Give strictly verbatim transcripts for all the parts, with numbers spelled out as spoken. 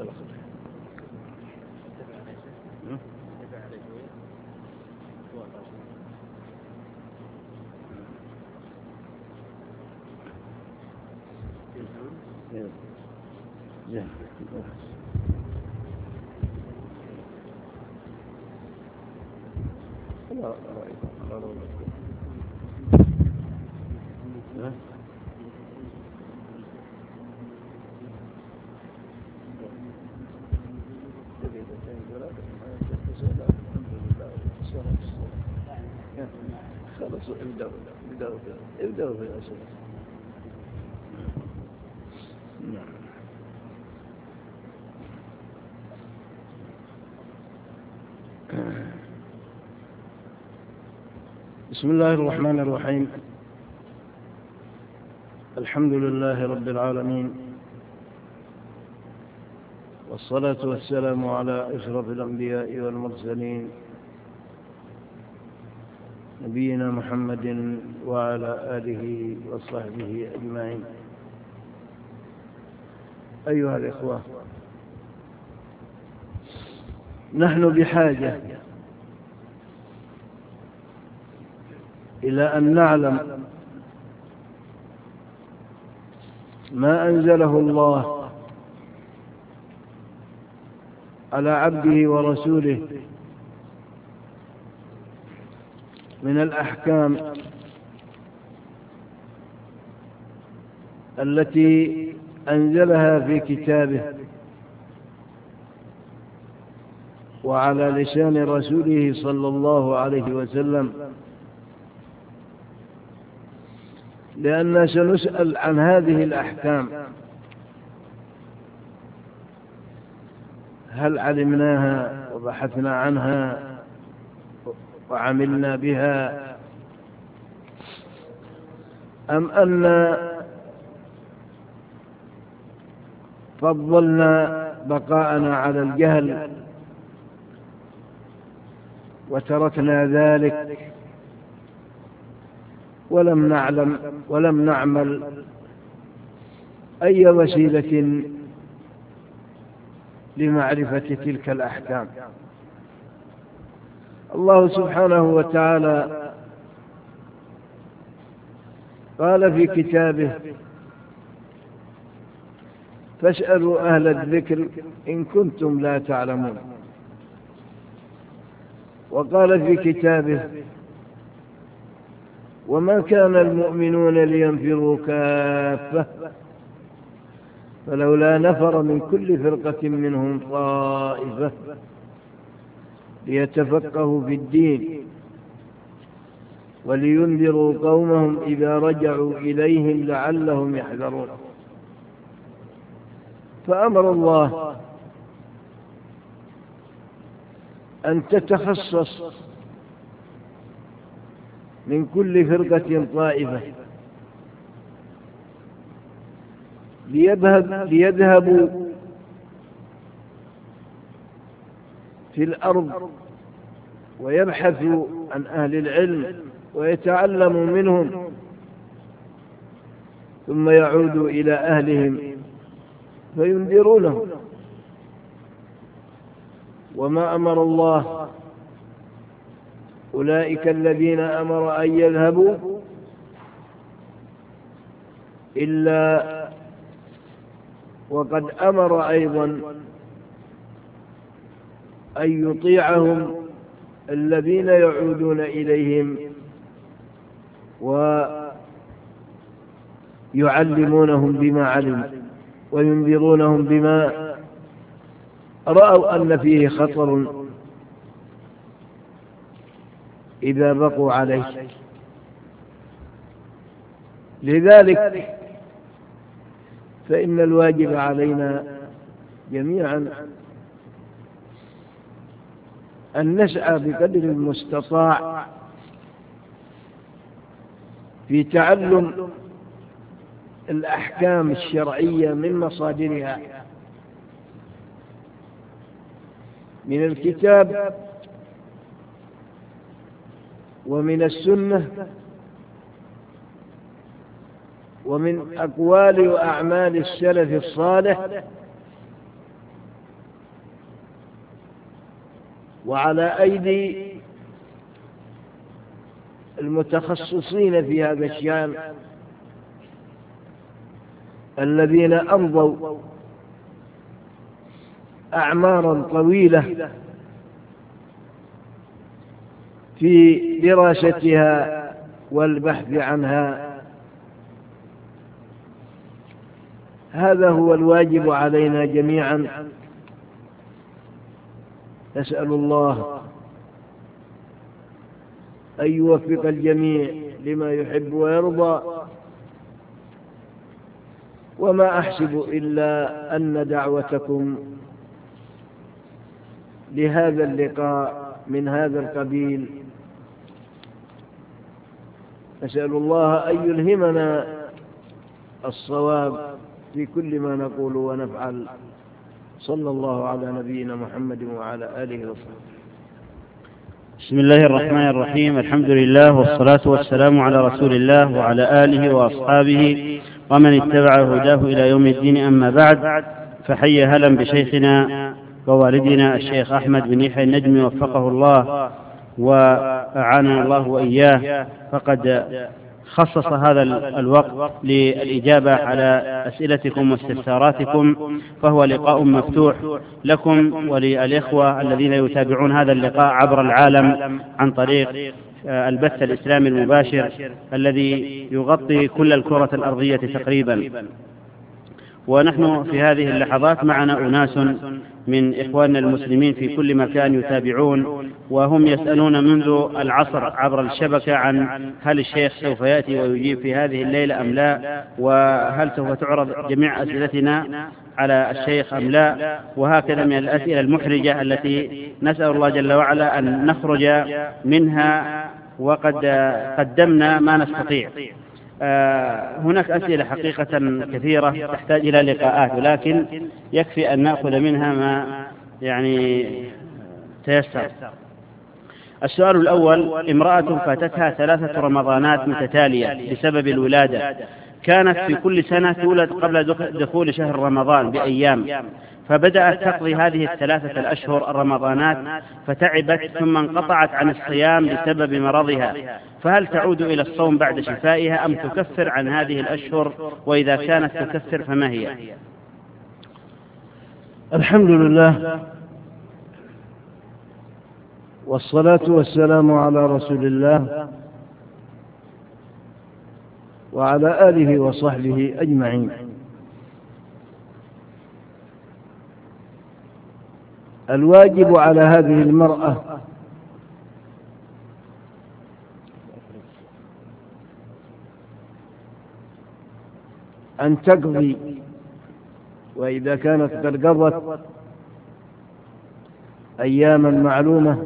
خلاص ابدأوا ابدأوا ابدأوا في الأسئلة. نعم. بسم الله الرحمن الرحيم. الحمد لله رب العالمين، والصلاة والسلام على أشرف الأنبياء والمرسلين نبينا محمد وعلى آله وصحبه أجمعين. أيها الإخوة، نحن بحاجة إلى أن نعلم ما أنزله الله على عبده ورسوله من الأحكام التي أنزلها في كتابه وعلى لسان رسوله صلى الله عليه وسلم، لأننا سنسأل عن هذه الأحكام، هل علمناها وبحثنا عنها وعملنا بها، أم أن فضلنا بقاءنا على الجهل وتركنا ذلك ولم نعلم ولم نعمل أي وسيلة لمعرفة تلك الأحكام. الله سبحانه وتعالى قال في كتابه: فاسألوا أهل الذكر إن كنتم لا تعلمون. وقال في كتابه: وما كان المؤمنون لينفروا كافة فلولا نفر من كل فرقة منهم طائفة ليتفقهوا في الدين ولينذروا قومهم إذا رجعوا إليهم لعلهم يحذرون. فأمر الله أن تتخصص من كل فرقة طائفة ليذهب ليذهبوا في الأرض ويبحثوا عن أهل العلم ويتعلموا منهم، ثم يعودوا إلى أهلهم فينذرونهم. وما أمر الله أولئك الذين أمر أن يذهبوا إلا وقد أمر أيضا أن يطيعهم الذين يعودون إليهم ويعلمونهم بما علموا وينذرونهم بما رأوا أن فيه خطر إذا بقوا عليه. لذلك فإن الواجب علينا جميعا أن نسعى بقدر المستطاع في تعلم الأحكام الشرعية من مصادرها، من الكتاب ومن السنة ومن أقوال وأعمال السلف الصالح وعلى أيدي المتخصصين في هذا الشأن الذين أمضوا أعمارا طويلة في دراستها والبحث عنها. هذا هو الواجب علينا جميعا. نسأل الله أن يوفق الجميع لما يحب ويرضى، وما أحسب إلا أن دعوتكم لهذا اللقاء من هذا القبيل. نسأل الله أن يلهمنا الصواب في كل ما نقول ونفعل. صلى الله على نبينا محمد وعلى آله وصحبه. بسم الله الرحمن الرحيم. الحمد لله والصلاة والسلام على رسول الله وعلى آله وأصحابه ومن اتبع هداه إلى يوم الدين. أما بعد، فحي هلا بشيخنا ووالدنا الشيخ أحمد بن يحيى النجمي وفقه الله وأعاننا الله وإياه. فقد خصص هذا الوقت للإجابة على أسئلتكم واستفساراتكم، فهو لقاء مفتوح لكم وللإخوة الذين يتابعون هذا اللقاء عبر العالم عن طريق البث الإسلامي المباشر الذي يغطي كل الكرة الأرضية تقريبا. ونحن في هذه اللحظات معنا أناس من إخواننا المسلمين في كل مكان يتابعون، وهم يسألون منذ العصر عبر الشبكة عن هل الشيخ سوف يأتي ويجيب في هذه الليلة أم لا، وهل سوف تعرض جميع أسئلتنا على الشيخ أم لا، وهكذا من الأسئلة المحرجة التي نسأل الله جل وعلا أن نخرج منها وقد قدمنا ما نستطيع. آه هناك أسئلة حقيقة كثيرة تحتاج إلى لقاءات، ولكن يكفي أن نأخذ منها ما يعني تيسر. السؤال الأول: امرأة فاتتها ثلاثة رمضانات متتالية بسبب الولادة، كانت في كل سنة تولد قبل دخول شهر رمضان بأيام، فبدأت تقضي هذه الثلاثة الأشهر الرمضانات فتعبت ثم انقطعت عن الصيام بسبب مرضها، فهل تعود إلى الصوم بعد شفائها أم تكفر عن هذه الأشهر؟ وإذا كانت تكفر فما هي؟ الحمد لله والصلاة والسلام على رسول الله وعلى آله وصحبه أجمعين. الواجب على هذه المرأة أن تقضي، وإذا كانت قد قضت أياما معلومة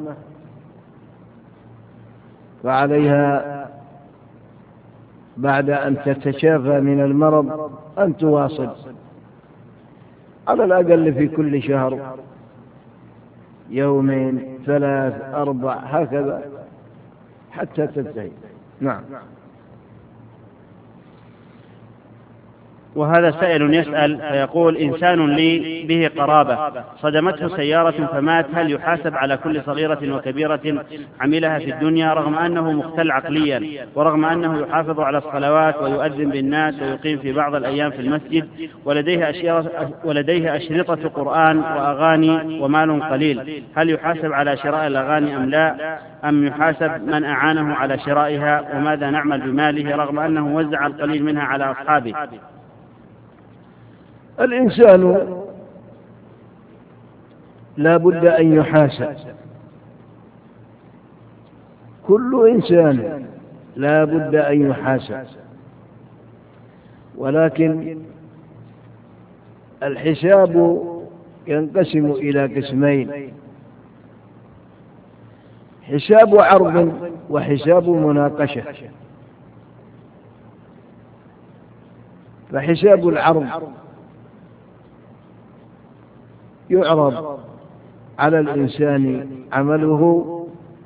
فعليها بعد أن تتشافى من المرض أن تواصل على الأقل في كل شهر يومين ثلاث أربع هكذا حتى تنتهي. نعم. وهذا سائل يسأل فيقول: إنسان لي به قرابة صدمته سيارة فمات، هل يحاسب على كل صغيرة وكبيرة عملها في الدنيا رغم أنه مختل عقليا، ورغم أنه يحافظ على الصلوات ويؤذن بالناس ويقيم في بعض الأيام في المسجد، ولديه, ولديه أشرطة قرآن وأغاني ومال قليل، هل يحاسب على شراء الأغاني أم لا، أم يحاسب من أعانه على شرائها؟ وماذا نعمل بماله رغم أنه وزع القليل منها على أصحابه؟ الإنسان لا بد أن يحاسب، كل إنسان لا بد أن يحاسب، ولكن الحساب ينقسم إلى قسمين: حساب عرض وحساب مناقشة. فحساب العرض يعرض على الإنسان عمله،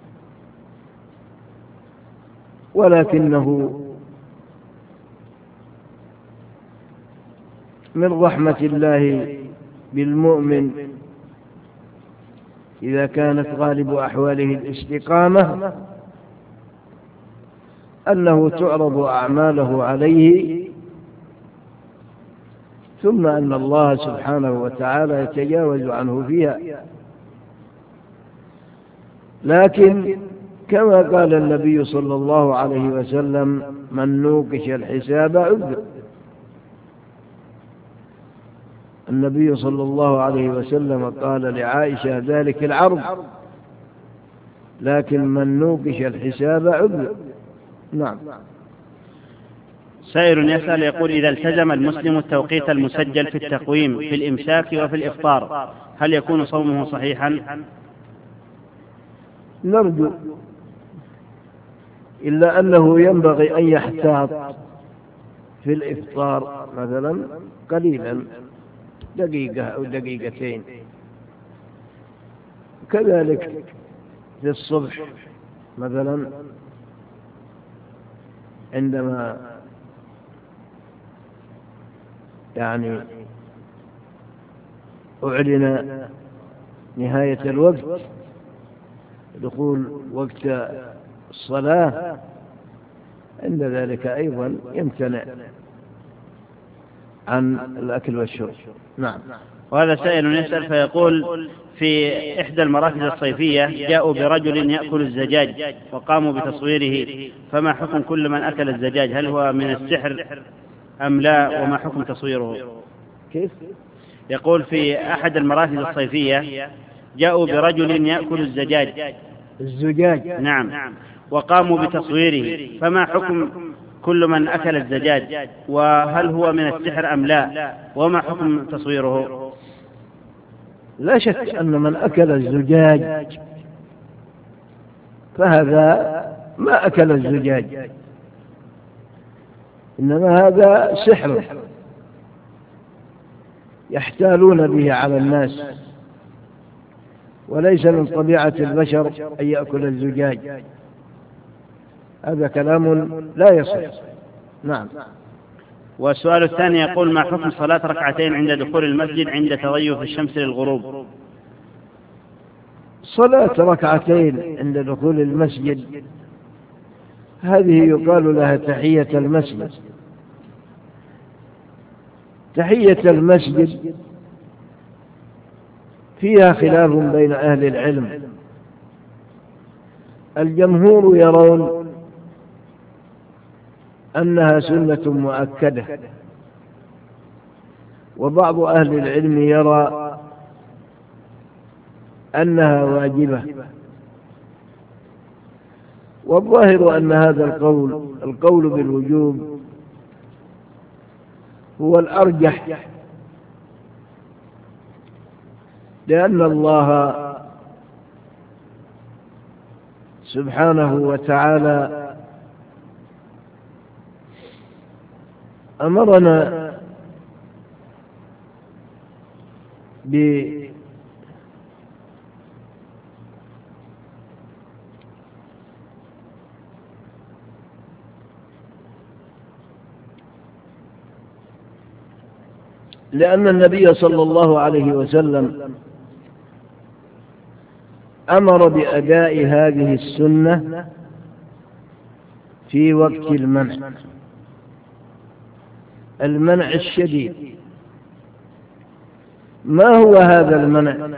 ولكنه من رحمة الله بالمؤمن إذا كانت غالب أحواله الاستقامة أنه تعرض أعماله عليه، ثم أن الله سبحانه وتعالى يتجاوز عنه فيها. لكن كما قال النبي صلى الله عليه وسلم: من نوقش الحساب عذب. النبي صلى الله عليه وسلم قال لعائشة: ذلك العرض، لكن من نوقش الحساب عذب. نعم. سائل يسأل يقول: إذا التزم المسلم التوقيت المسجل في التقويم في الإمساك وفي الإفطار هل يكون صومه صحيحا؟ نرجو، إلا أنه ينبغي أن يحتاط في الإفطار مثلا قليلا، دقيقة أو دقيقتين، كذلك في الصبح مثلا عندما يعني أعلن نهاية الوقت، دخول وقت الصلاة، عند ذلك أيضا يمتنع عن الأكل والشرب. نعم. وهذا سائل يسأل فيقول: في إحدى المراكز الصيفية جاءوا برجل يأكل الزجاج وقاموا بتصويره، فما حكم كل من أكل الزجاج؟ هل هو من السحر أم لا؟ وما حكم تصويره؟ كيف؟ يقول: في أحد المراكز الصيفية جاءوا برجل يأكل الزجاج الزجاج نعم وقاموا بتصويره، فما حكم كل من أكل الزجاج؟ وهل هو من السحر أم لا؟ وما حكم تصويره؟ لا شك أن من أكل الزجاج فهذا ما أكل الزجاج، إنما هذا سحر يحتالون به على الناس، وليس من طبيعة البشر أن يأكل الزجاج. هذا كلام لا يصح. نعم. والسؤال الثاني يقول: ما حكم صلاة ركعتين عند دخول المسجد عند تضيف الشمس للغروب؟ صلاة ركعتين عند دخول المسجد هذه يقال لها تحية المسجد. تحية المسجد فيها خلاف بين أهل العلم. الجمهور يرون أنها سنة مؤكدة، وبعض أهل العلم يرى أنها واجبة، والظاهر أن هذا القول القول بالوجوب هو الأرجح، لأن الله سبحانه وتعالى أمرنا ب لأن النبي صلى الله عليه وسلم أمر بأداء هذه السنة في وقت المنع المنع الشديد. ما هو هذا المنع؟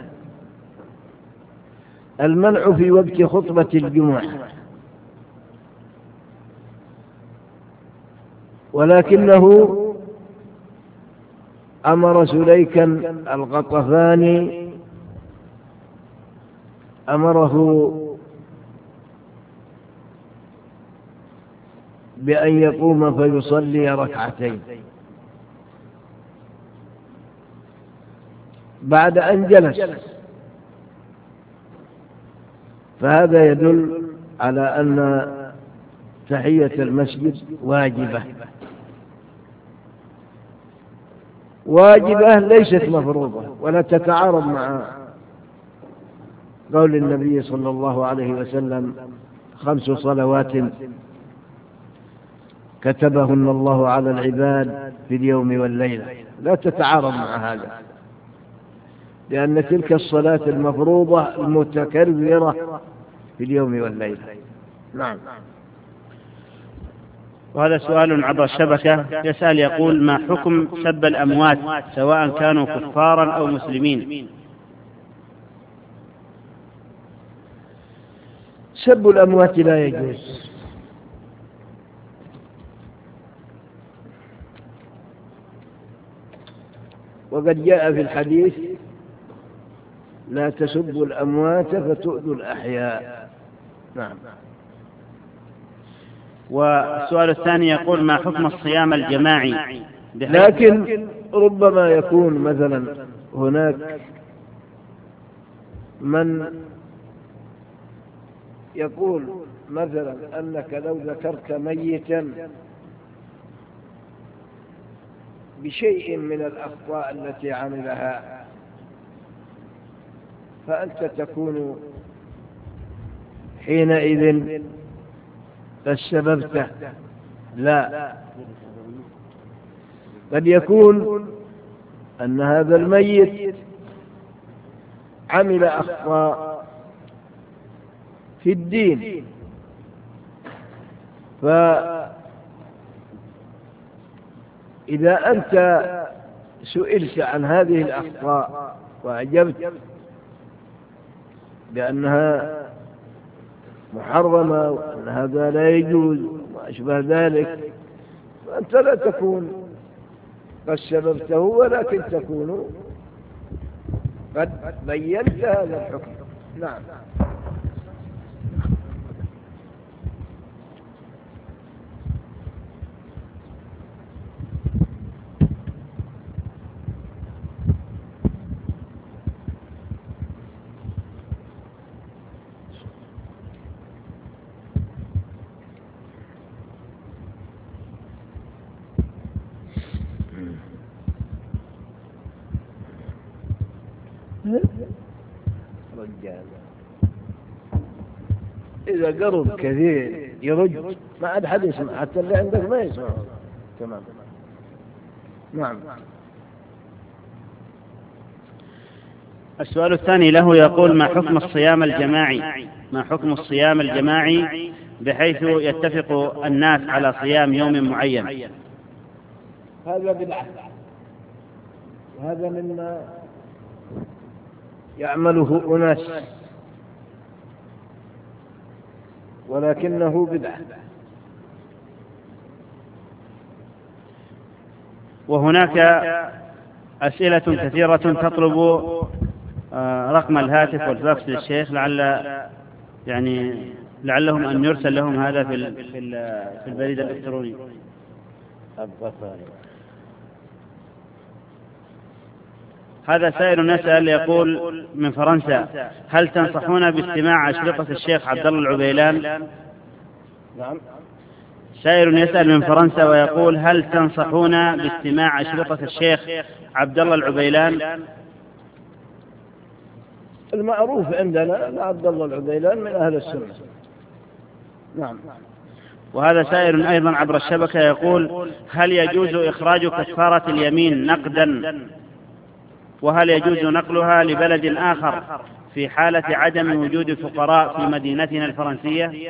المنع في وقت خطبة الجمعة، ولكنه أمر سليكا الغطفاني أمره بأن يقوم فيصلي ركعتين بعد أن جلس، فهذا يدل على أن تحية المسجد واجبة واجبة ليست مفروضة، ولا تتعارض مع قول النبي صلى الله عليه وسلم: خمس صلوات كتبهن الله على العباد في اليوم والليلة، لا تتعارض مع هذا. لأن تلك الصلاة المفروضة المتكررة في اليوم والليلة. نعم. وهذا سؤال عبر الشبكة، يسأل يقول: ما حكم سب الأموات سواء كانوا كفارا أو مسلمين؟ سب الأموات لا يجوز، وقد جاء في الحديث: لا تسبوا الأموات فتؤذوا الأحياء. نعم. والسؤال الثاني يقول: ما حكم الصيام الجماعي؟ لكن ربما يكون مثلا هناك من يقول مثلا أنك لو ذكرت ميتا بشيء من الأخطاء التي عملها فأنت تكون حينئذ قد سببته. لا، قد يكون أن هذا الميت عمل أخطاء في الدين، فإذا أنت سئلت عن هذه الأخطاء وأجبت بأنها محرمة وأن هذا لا يجوز وما أشبه ذلك، فأنت لا تكون قد سببته، ولكن تكون قد بينت هذا الحكم. نعم. رجال إذا قرب كثير يرج، ما عاد حد يسمع، حتى اللي عندك ما يسمع. تمام. نعم. السؤال الثاني له يقول: ما حكم الصيام الجماعي؟ ما حكم الصيام الجماعي بحيث يتفق الناس على صيام يوم معين؟ هذا بدعة، وهذا مما يعمله أناس، ولكنه بدعة. وهناك أسئلة كثيرة تطلب رقم الهاتف والفاكس للشيخ، لعل يعني لعلهم أن يرسل لهم هذا في في البريد الإلكتروني. هذا سائل يسأل يقول من فرنسا: هل تنصحون باستماع أشرطة الشيخ عبد الله العبيلان؟ نعم. سائل يسأل من فرنسا ويقول: هل تنصحون باستماع أشرطة الشيخ عبد الله العبيلان؟ المعروف عندنا أن عبد الله العبيلان من أهل السنة. نعم. وهذا سائل أيضا عبر الشبكة يقول: هل يجوز إخراج كفارة اليمين نقدا؟ وهل يجوز نقلها لبلد آخر في حالة عدم وجود فقراء في مدينتنا الفرنسية؟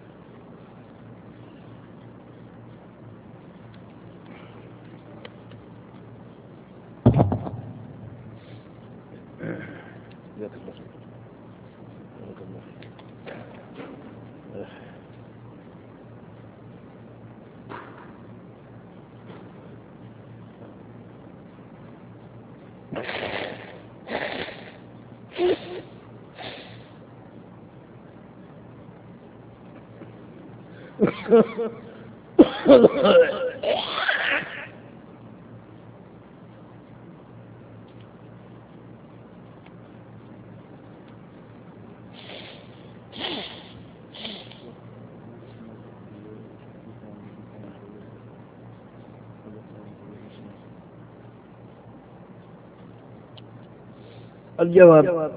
الجواب: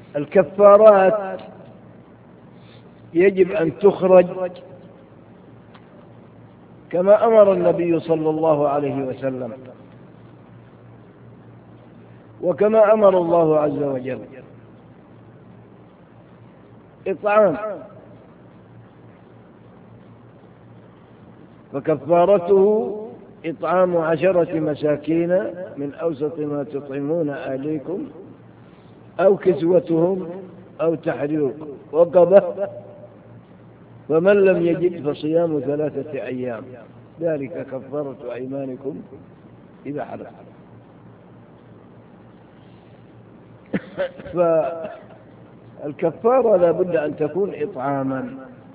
الكفارات يجب أن تخرج كما أمر النبي صلى الله عليه وسلم وكما أمر الله عز وجل. إطعام، فكفارته إطعام عشرة مساكين من أوسط ما تطعمون أهليكم أو كسوتهم أو تحرير رقبة، فمن لم يجد فصيام ثلاثة أيام، ذلك كفارة أيمانكم إذا حلفتم. فالكفارة لا بد أن تكون إطعاما،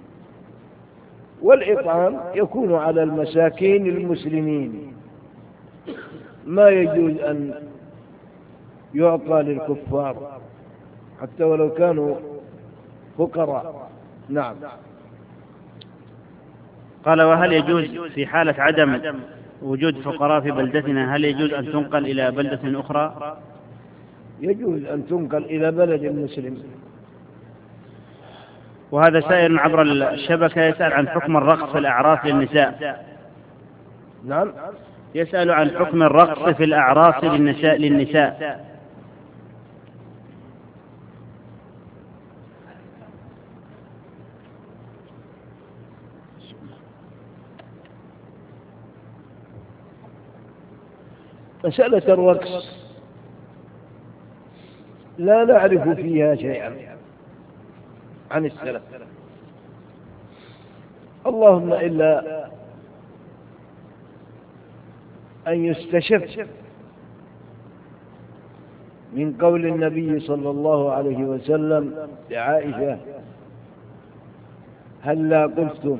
والإطعام يكون على المساكين المسلمين، ما يجوز أن يعطى للكفار حتى ولو كانوا فقراء. نعم. قال: وهل يجوز في حالة عدم وجود فقراء في بلدتنا، هل يجوز أن تنقل إلى بلدة أخرى؟ يجوز أن تنقل إلى بلد مسلم. وهذا سائل عبر الشبكة يسأل عن حكم الرقص في الأعراس للنساء. نعم، يسأل عن حكم الرقص في الأعراس للنساء للنساء مسألة الرقص لا نعرف فيها شيئا عن السلف، اللهم إلا أن يستشف من قول النبي صلى الله عليه وسلم لعائشة: هلا قلتم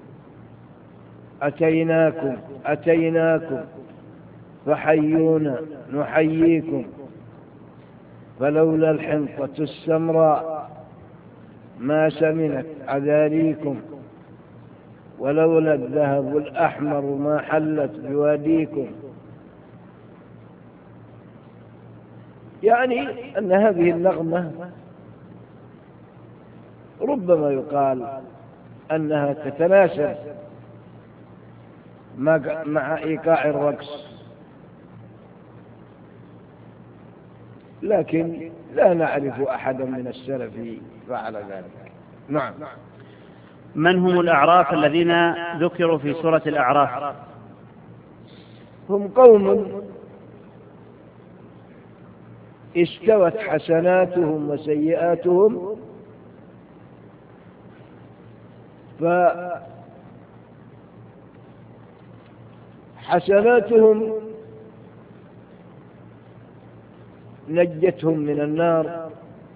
أتيناكم أتيناكم فحيونا نحييكم، فلولا الحنطة السمراء ما سمنت عذاريكم، ولولا الذهب الأحمر ما حلت بواديكم. يعني أن هذه النغمة ربما يقال أنها تتناسب مع إيقاع الرقص، لكن لا نعرف أحدا من السلف فعل ذلك. نعم. من هم الأعراف الذين ذكروا في سورة الأعراف؟ هم قوم استوت حسناتهم وسيئاتهم، فحسناتهم نجتهم من النار،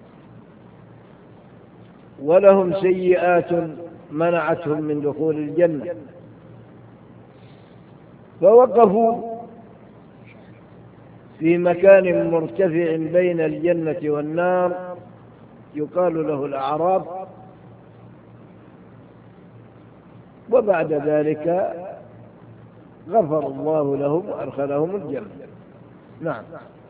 ولهم سيئات منعتهم من دخول الجنة، فوقفوا في مكان مرتفع بين الجنة والنار يقال له الأعراف، وبعد ذلك غفر الله لهم وأدخلهم الجنة. نعم.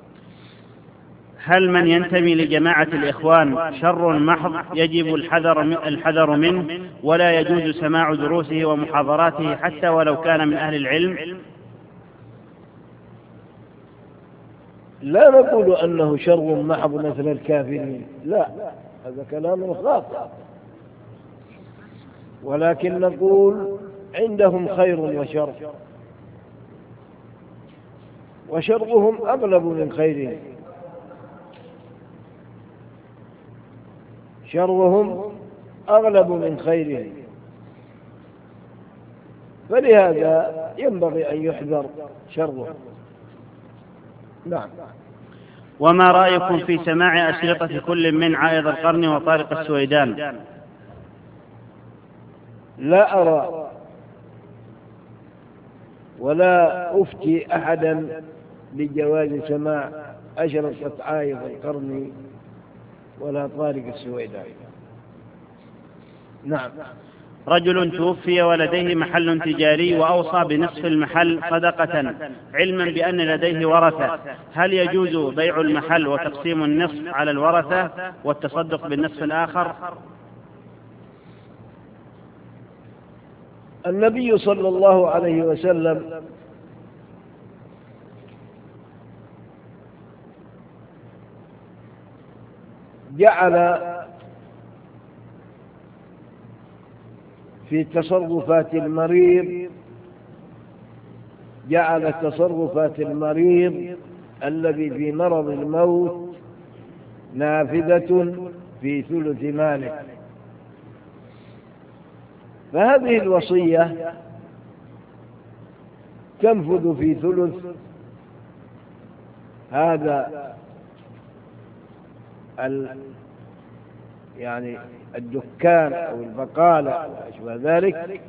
هل من ينتمي لجماعة الإخوان شر محض يجب الحذر الحذر منه ولا يجوز سماع دروسه ومحاضراته حتى ولو كان من أهل العلم؟ لا نقول أنه شر محض مثل الكافرين، لا، هذا كلام خاطئ، ولكن نقول عندهم خير وشر، وشرهم أغلب من خيرهم، شرهم أغلب من خيرهم، فلهذا ينبغي أن يحذر شرهم. نعم. وما رأيكم في سماع أشرطة كل من عائض القرن وطارق السويدان؟ لا أرى ولا أفتي أحدا بجواز سماع أشرطة عائض القرن ولا طارق السويدان. نعم. رجل توفي ولديه محل تجاري وأوصى بنصف المحل صدقة علما بأن لديه ورثة، هل يجوز بيع المحل وتقسيم النصف على الورثة والتصدق بالنصف الآخر؟ النبي صلى الله عليه وسلم جعل في تصرفات المريض جعل تصرفات المريض الذي في مرض الموت نافذة في ثلث ماله، فهذه الوصية تنفذ في ثلث هذا ال يعني الدكان أو البقالة أو أشبه ذلك،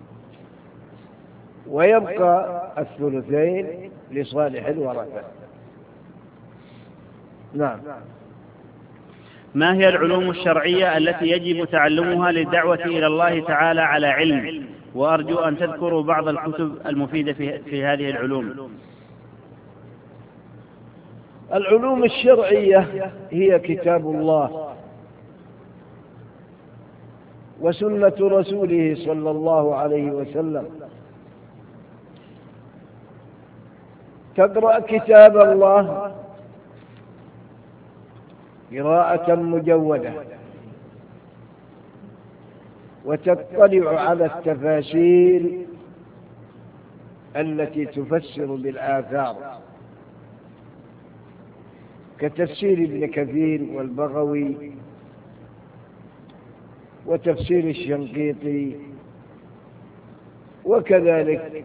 ويبقى الثلثين لصالح الورثة. نعم. ما هي العلوم الشرعية التي يجب تعلمها للدعوة إلى الله تعالى على علم؟ وأرجو أن تذكروا بعض الكتب المفيدة في, في هذه العلوم. العلوم الشرعية هي كتاب الله وسنة رسوله صلى الله عليه وسلم. تقرأ كتاب الله قراءة مجودة، وتطلع على التفاسير التي تفسر بالآثار كتفسير ابن كثير والبغوي وتفسير الشنقيطي، وكذلك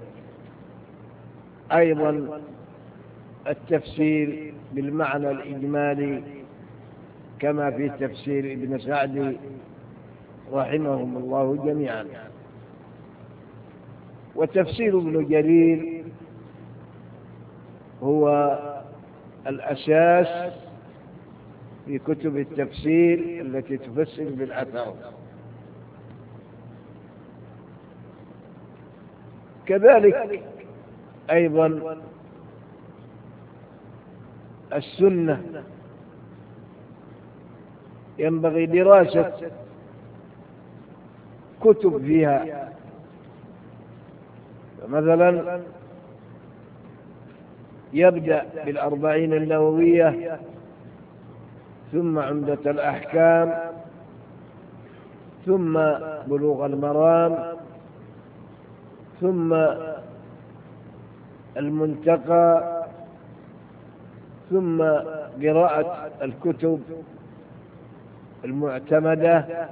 أيضا التفسير بالمعنى الإجمالي كما في تفسير ابن سعد رحمهم الله جميعا. وتفسير ابن جرير هو الأساس في كتب التفسير التي تفسر بالأثر. كذلك أيضا السنة ينبغي دراسة كتب فيها، مثلا يبدأ بالأربعين النووية، ثم عمدة الأحكام، ثم بلوغ المرام، ثم المنتقى، ثم قراءة الكتب المعتمدة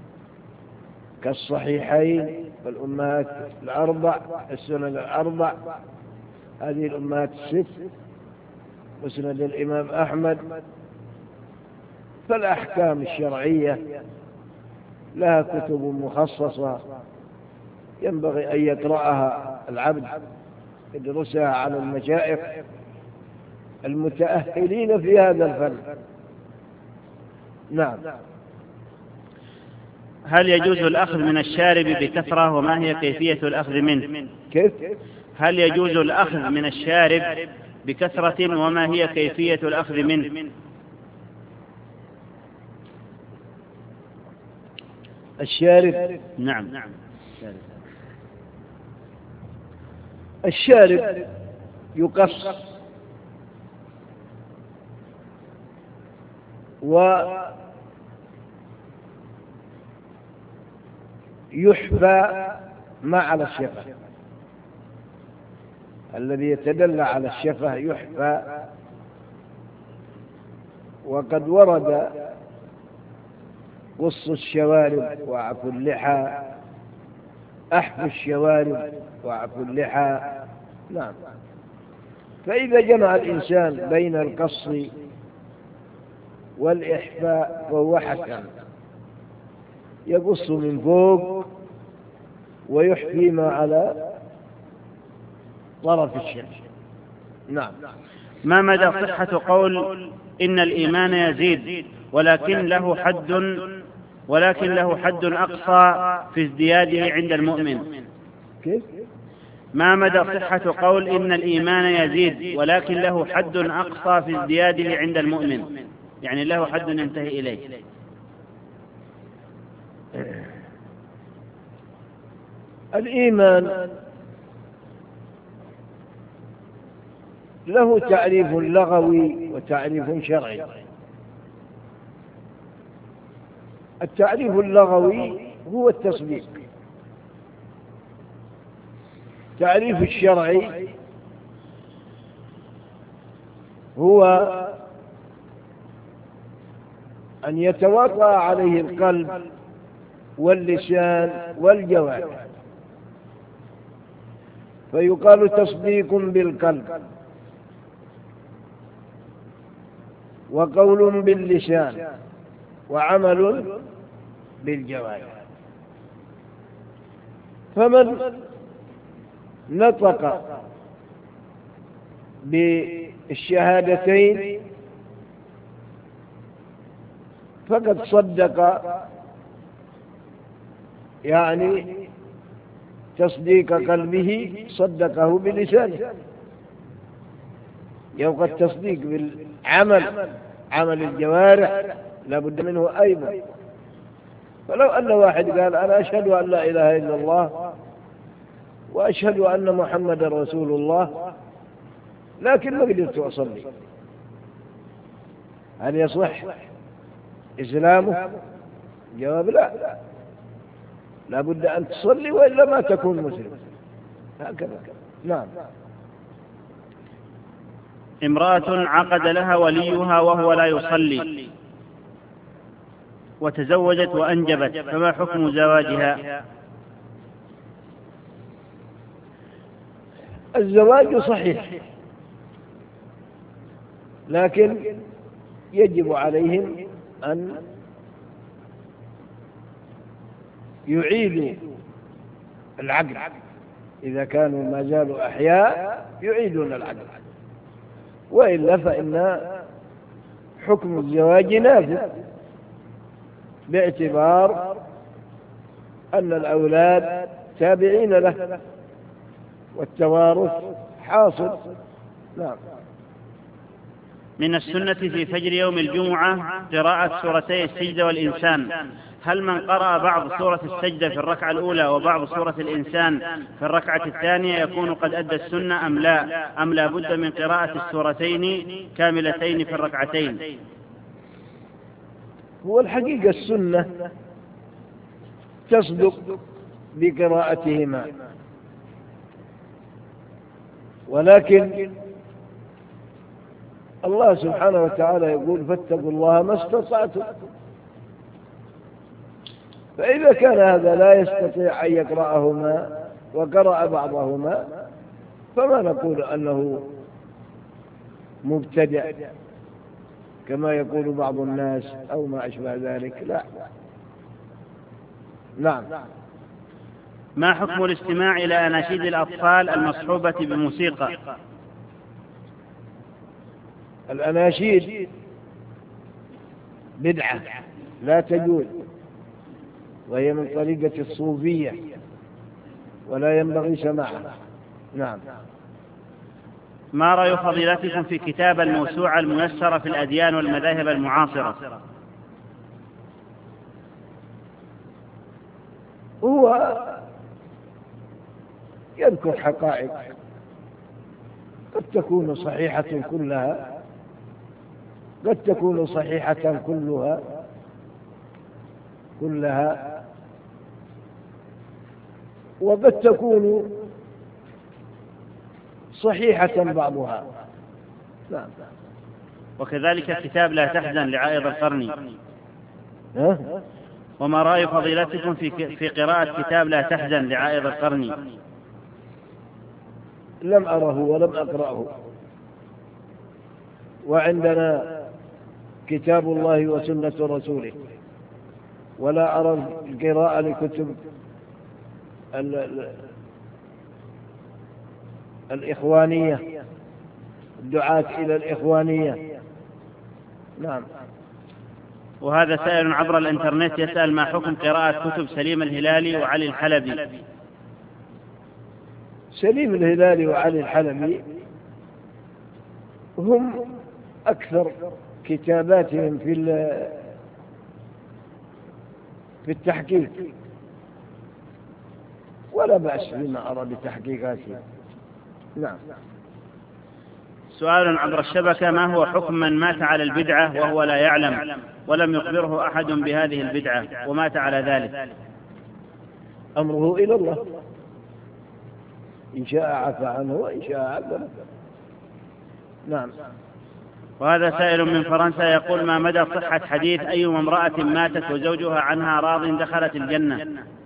كالصحيحين والأمهات الأربع، السنن الأربع، هذه الأمهات الست، مسند الإمام أحمد. فالأحكام الشرعية لها كتب مخصصة ينبغي أن يقرأها العبد، يدرسها على المشايخ المتأهلين في هذا الفن. نعم. هل يجوز الأخذ من الشارب بكثرة وما هي كيفية الأخذ منه؟ كيف؟ هل يجوز الأخذ من الشارب بكثرة وما هي كيفية الأخذ منه؟ الشارب. نعم. الشارب يقص ويحفى ما على الشفة، الذي يتدلى على الشفة يحفى. وقد ورد قص الشوارب وعفو اللحى، أحفو الشوارب وعفو اللحى. نعم. فإذا جمع الإنسان بين القص والإحفاء فهو حسن، يقص من فوق ويحفي ما على طرف الشمس. نعم. ما مدى صحة قول إن الإيمان يزيد ولكن له حد ولكن له حد أقصى في ازدياده عند المؤمن. كيف؟ ما مدى صحة قول إن الإيمان يزيد ولكن له حد أقصى في ازدياده عند المؤمن، يعني له حد ينتهي إليه؟ الإيمان له تعريف لغوي وتعريف شرعي. التعريف اللغوي هو التصديق. التعريف الشرعي هو أن يتواطأ عليه القلب واللسان والجوارح، فيقال تصديق بالقلب وقول باللسان وعمل بالجوارح. فمن نطق بالشهادتين فقد صدق، يعني تصديق قلبه صدقه بلسانه. يبقى التصديق بالعمل، عمل الجوارح لا بد منه أيضا. فلو أن واحد قال أنا أشهد أن لا إله إلا الله وأشهد أن محمد رسول الله لكن ما قدرت أصلي، هل يصح إسلامه؟ جواب لا، لا بد أن تصلي وإلا ما تكون مسلم. هكذا. نعم. امرأة عقد لها وليها وهو لا يصلي وتزوجت وأنجبت، فما حكم زواجها؟ الزواج صحيح، لكن يجب عليهم أن يعيدوا العقد. إذا كانوا ما زالوا أحياء يعيدون العقد، وإلا فإن حكم الزواج نافذ، باعتبار أن الأولاد تابعين له والتوارث حاصل. نعم. من السنة في فجر يوم الجمعة قراءة سورتي السجدة والإنسان، هل من قرأ بعض سورة السجدة في الركعة الأولى وبعض سورة الإنسان في الركعة الثانية يكون قد أدى السنة أم لا؟ أم لا بد من قراءة السورتين كاملتين في الركعتين؟ هو الحقيقة السنة تصدق بقراءتهما، ولكن الله سبحانه وتعالى يقول فاتقوا الله ما استطعتم. فإذا كان هذا لا يستطيع أن يقرأهما وقرأ بعضهما فما نقول أنه مبتدع كما يقول بعض الناس أو ما أشبه ذلك، لا. نعم. ما حكم الاستماع إلى أناشيد الأطفال المصحوبة بموسيقى؟ الأناشيد بدعة لا تجوز، وهي من طريقة الصوفية ولا ينبغي سماعها. نعم. ما رأي فضيلتكم في كتاب الموسوعة الميسرة في الأديان والمذاهب المعاصرة؟ هو يذكر حقائق قد تكون صحيحة كلها، قد تكون صحيحة كلها كلها وقد تكون صحيحة بعضها. نعم. وكذلك كتاب لا تحزن لعائض القرني. ها؟ وما رأي فضيلتكم في في قراءة كتاب لا تحزن لعائض القرني؟ لم أره ولم أقرأه، وعندنا كتاب الله وسنة رسوله، ولا أرى القراءة لكتب الإخوانية، الدعاة إلى الإخوانية. نعم. وهذا سائل عبر الإنترنت يسأل ما حكم قراءة كتب سليم الهلالي وعلي الحلبي؟ سليم الهلالي وعلي الحلبي هم أكثر كتاباتهم في في التحقيق، ولا بأس بما أرى بتحقيقاتهم. نعم. سؤال عبر الشبكة: ما هو حكم من مات على البدعة وهو لا يعلم ولم يخبره أحد بهذه البدعة ومات على ذلك؟ أمره إلى الله، إن شاء عفى عنه وإن شاء عذبه. نعم. وهذا سائل من فرنسا يقول: ما مدى صحة حديث أيما امرأة ماتت وزوجها عنها راض دخلت الجنة؟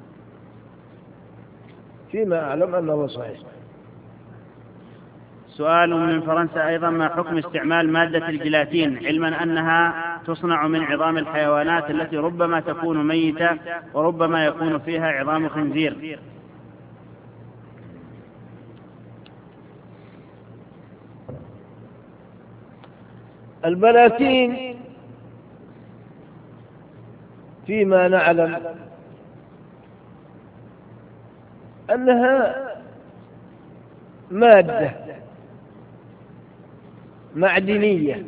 فيما أعلم أنه صحيح. سؤال من فرنسا أيضا: ما حكم استعمال مادة الجيلاتين علما أنها تصنع من عظام الحيوانات التي ربما تكون ميتة وربما يكون فيها عظام خنزير؟ البلاتين فيما نعلم أنها مادة معدنية،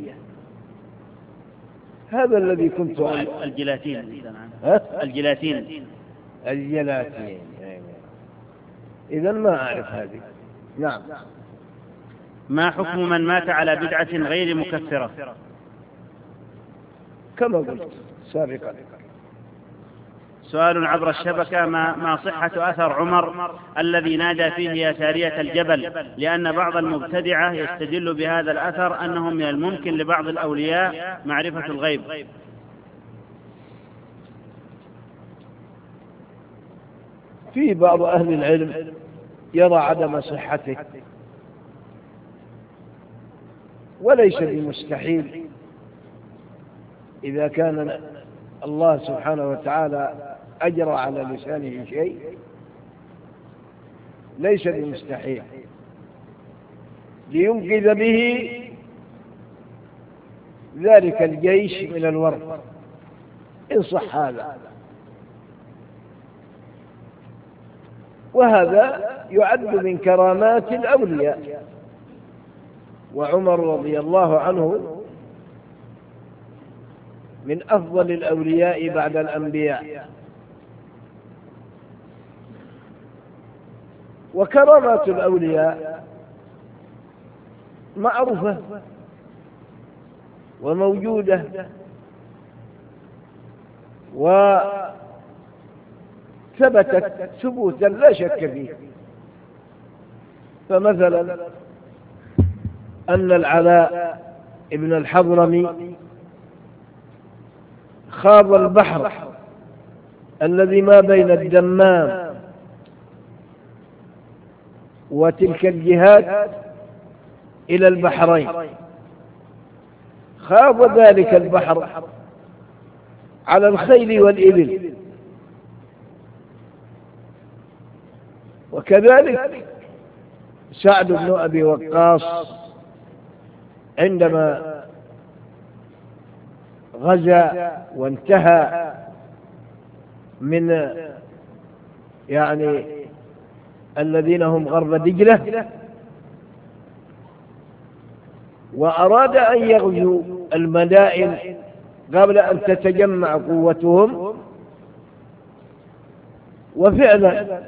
هذا الذي كنت أعلم. الجيلاتين الجيلاتين الجيلاتين إذن ما أعرف هذه. نعم. ما حكم من مات على بدعة غير مكفرة؟ كما قلت سابقا. سؤال عبر الشبكة: ما ما صحة أثر عمر الذي نادى فيه يا سارية الجبل؟ لأن بعض المبتدعة يستدل بهذا الأثر أنه من الممكن لبعض الأولياء معرفة الغيب. في بعض أهل العلم يرى عدم صحته، وليس بمستحيل إذا كان الله سبحانه وتعالى أجرى على لسانه شيء، ليس بمستحيل لينقذ به ذلك الجيش من الورد إن صح هذا. وهذا يعد من كرامات الأولياء، وعمر رضي الله عنه من أفضل الأولياء بعد الأنبياء. وكرامات الأولياء معروفة وموجودة وثبتت ثبوتا لا شك فيه. فمثلا أن العلاء ابن الحضرمي خاض البحر الذي ما بين الدمام وتلك الجهات إلى البحرين، خاض ذلك البحر على الخيل والإبل. وكذلك سعد بن أبي وقاص عندما غزا وانتهى من يعني الذين هم غرب دجلة وأراد أن يغزو المدائن قبل أن تتجمع قوتهم، وفعلا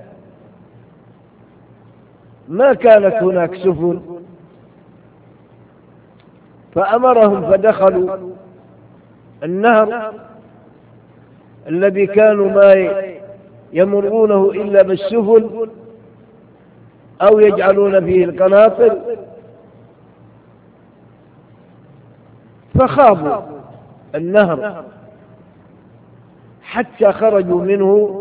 ما كانت هناك سفن، فأمرهم فدخلوا النهر الذي كانوا ما يمرونه إلا بالسفن أو يجعلون فيه القناطر، فخاضوا النهر حتى خرجوا منه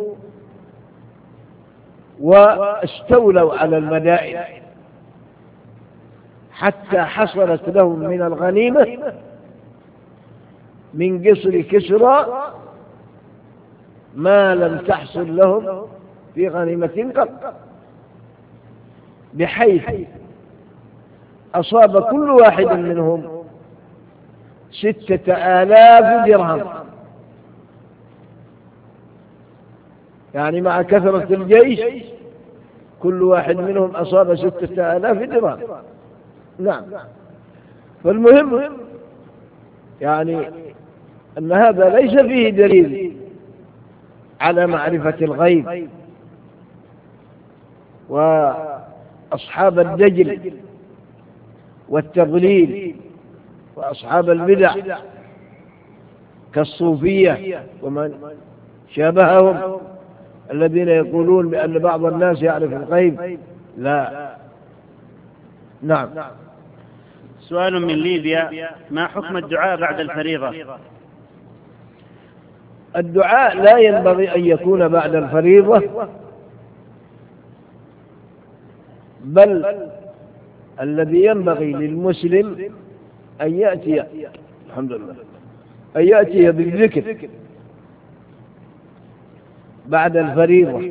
واستولوا على المدائن، حتى حصلت لهم من الغنيمة من قصر كسرى ما لم تحصل لهم في غنيمة قط، بحيث أصاب كل واحد منهم ستة آلاف درهم يعني مع كثرة الجيش كل واحد منهم أصاب ستة آلاف درهم. نعم. فالمهم يعني أن هذا ليس فيه دليل على معرفة الغيب، وأصحاب الدجل والتضليل وأصحاب البدع كالصوفية ومن شابههم الذين يقولون بأن بعض الناس يعرف الغيب، لا. نعم. سؤال من ليبيا: ما حكم الدعاء بعد الفريضة؟ الدعاء لا ينبغي أن يكون بعد الفريضة، بل الذي ينبغي للمسلم أن يأتي الحمد لله أن يأتي بالذكر بعد الفريضة.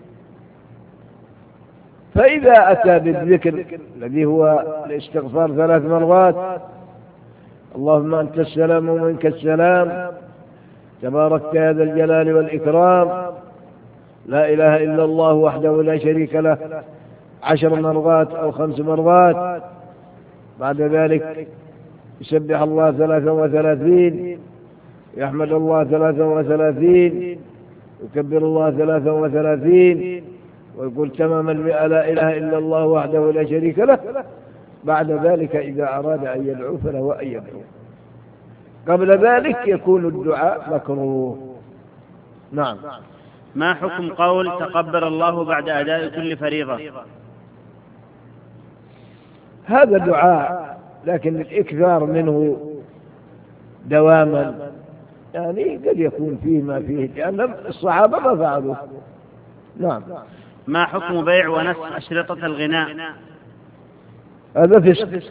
فإذا أتى بالذكر الذي هو الاستغفار ثلاث مرات: اللهم أنت السلام ومنك السلام، تباركت يا ذا الجلال والإكرام، لا إله إلا الله وحده لا شريك له، عشر مرات أو خمس مرات. بعد ذلك يسبح الله ثلاثا وثلاثين، يحمد الله ثلاثا وثلاثين، يكبر الله ثلاثا وثلاثين، ويقول تمام المئة لا إله إلا الله وحده لا شريك له. بعد ذلك إذا أراد أن يدعو فله أن يدعو، قبل ذلك يكون الدعاء مكروه. نعم. ما حكم قول تقبل الله بعد أداء كل فريضة؟ هذا دعاء، لكن الإكثار منه دواما يعني قد يكون فيه ما فيه، لأن الصحابة ما فعلوا. نعم. ما حكم بيع ونسخ أشرطة الغناء؟ هذا فسق.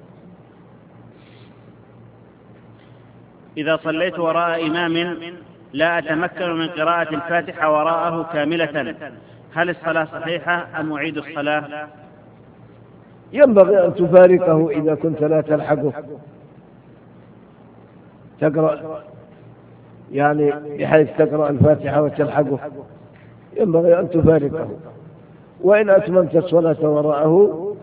إذا صليت وراء إمام لا أتمكن من قراءة الفاتحة وراءه كاملة، هل الصلاة صحيحة أم أعيد الصلاة؟ ينبغي أن تفارقه إذا كنت لا تلحقه، تقرأ يعني بحيث تقرأ الفاتحة وتلحقه، ينبغي أن تفارقه. وإن أتممت الصلاة وراءه،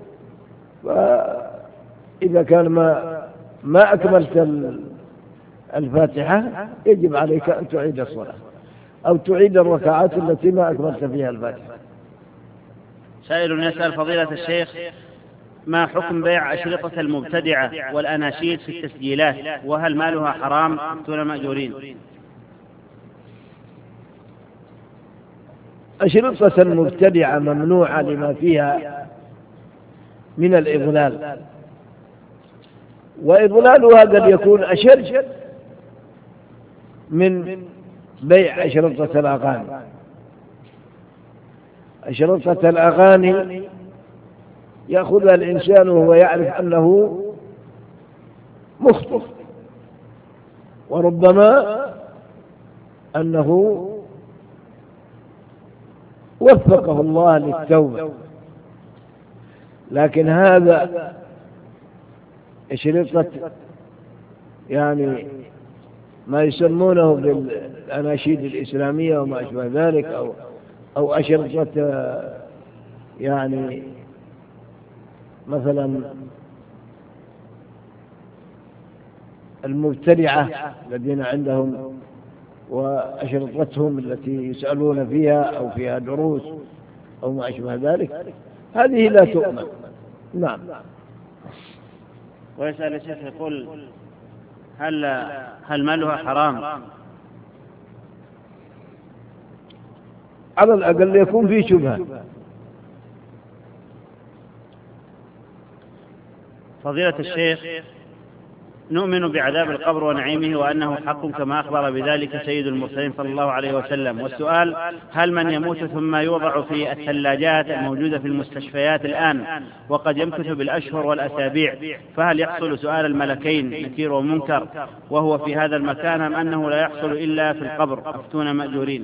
فإذا كان ما ما أكملت الفاتحة يجب عليك أن تعيد الصلاة أو تعيد الركعات التي ما أكملت فيها الفاتحة. سائل يسأل فضيلة الشيخ: ما حكم بيع أشرطة المبتدعة والأناشيد في التسجيلات، وهل مالها حرام دون مأجورين؟ أشرطة المبتدعة ممنوعة لما فيها من الإضلال، وإضلالها قد يكون أشد من بيع أشرطة الأغاني. أشرطة الأغاني يأخذها الإنسان وهو يعرف أنه مخطئ، وربما أنه وفقه الله للتوبة، لكن هذا أشرطة يعني ما يسمونه بالأناشيد الإسلامية وما أشبه ذلك، أو أو أشرطة يعني مثلا المبتدعة الذين عندهم وأشرطتهم التي يسألون فيها أو فيها دروس أو ما أشبه ذلك، هذه لا تؤمن. نعم. ويسأل الشيخ يقول: هل هل مالها حرام؟ على الأقل يكون في شبهة. فضيلة الشيخ، نؤمن بعذاب القبر ونعيمه وأنه حق كما أخبر بذلك سيد المرسلين صلى الله عليه وسلم، والسؤال: هل من يموت ثم يوضع في الثلاجات الموجودة في المستشفيات الآن وقد يمكث بالأشهر والأسابيع، فهل يحصل سؤال الملكين نكير ومنكر وهو في هذا المكان، أم أنه لا يحصل إلا في القبر أفتون مأجورين؟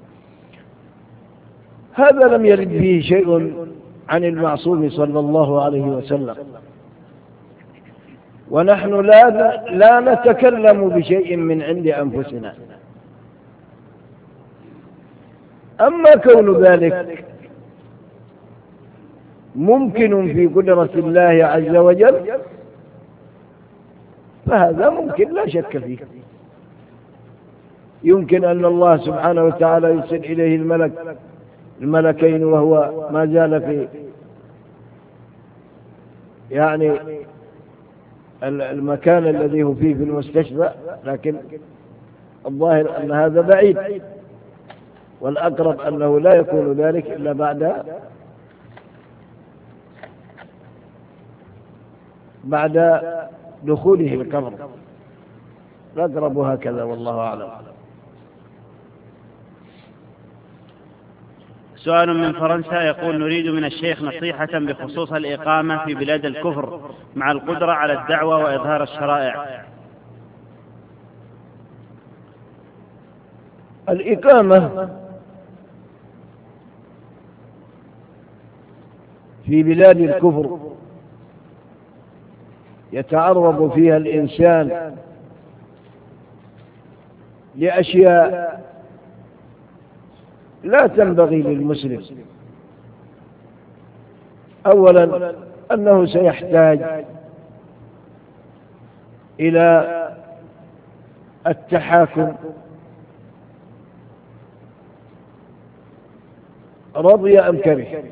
هذا لم يرد به شيء عن المعصوم صلى الله عليه وسلم، ونحن لا لا نتكلم بشيء من عند أنفسنا. أما كون ذلك ممكن في قدرة الله عز وجل فهذا ممكن لا شك فيه. يمكن أن الله سبحانه وتعالى يرسل إليه الملك الملكين وهو ما زال في يعني المكان الذي هو فيه في المستشفى، لكن الظاهر أن هذا بعيد، والأقرب أنه لا يكون ذلك إلا بعد بعد دخوله القبر. الأقرب هكذا والله أعلم. سؤال من فرنسا يقول: نريد من الشيخ نصيحة بخصوص الإقامة في بلاد الكفر مع القدرة على الدعوة وإظهار الشرائع. الإقامة في بلاد الكفر يتعرض فيها الإنسان لأشياء لا تنبغي للمسلم. أولا أنه سيحتاج إلى التحاكم، رضي أم كره،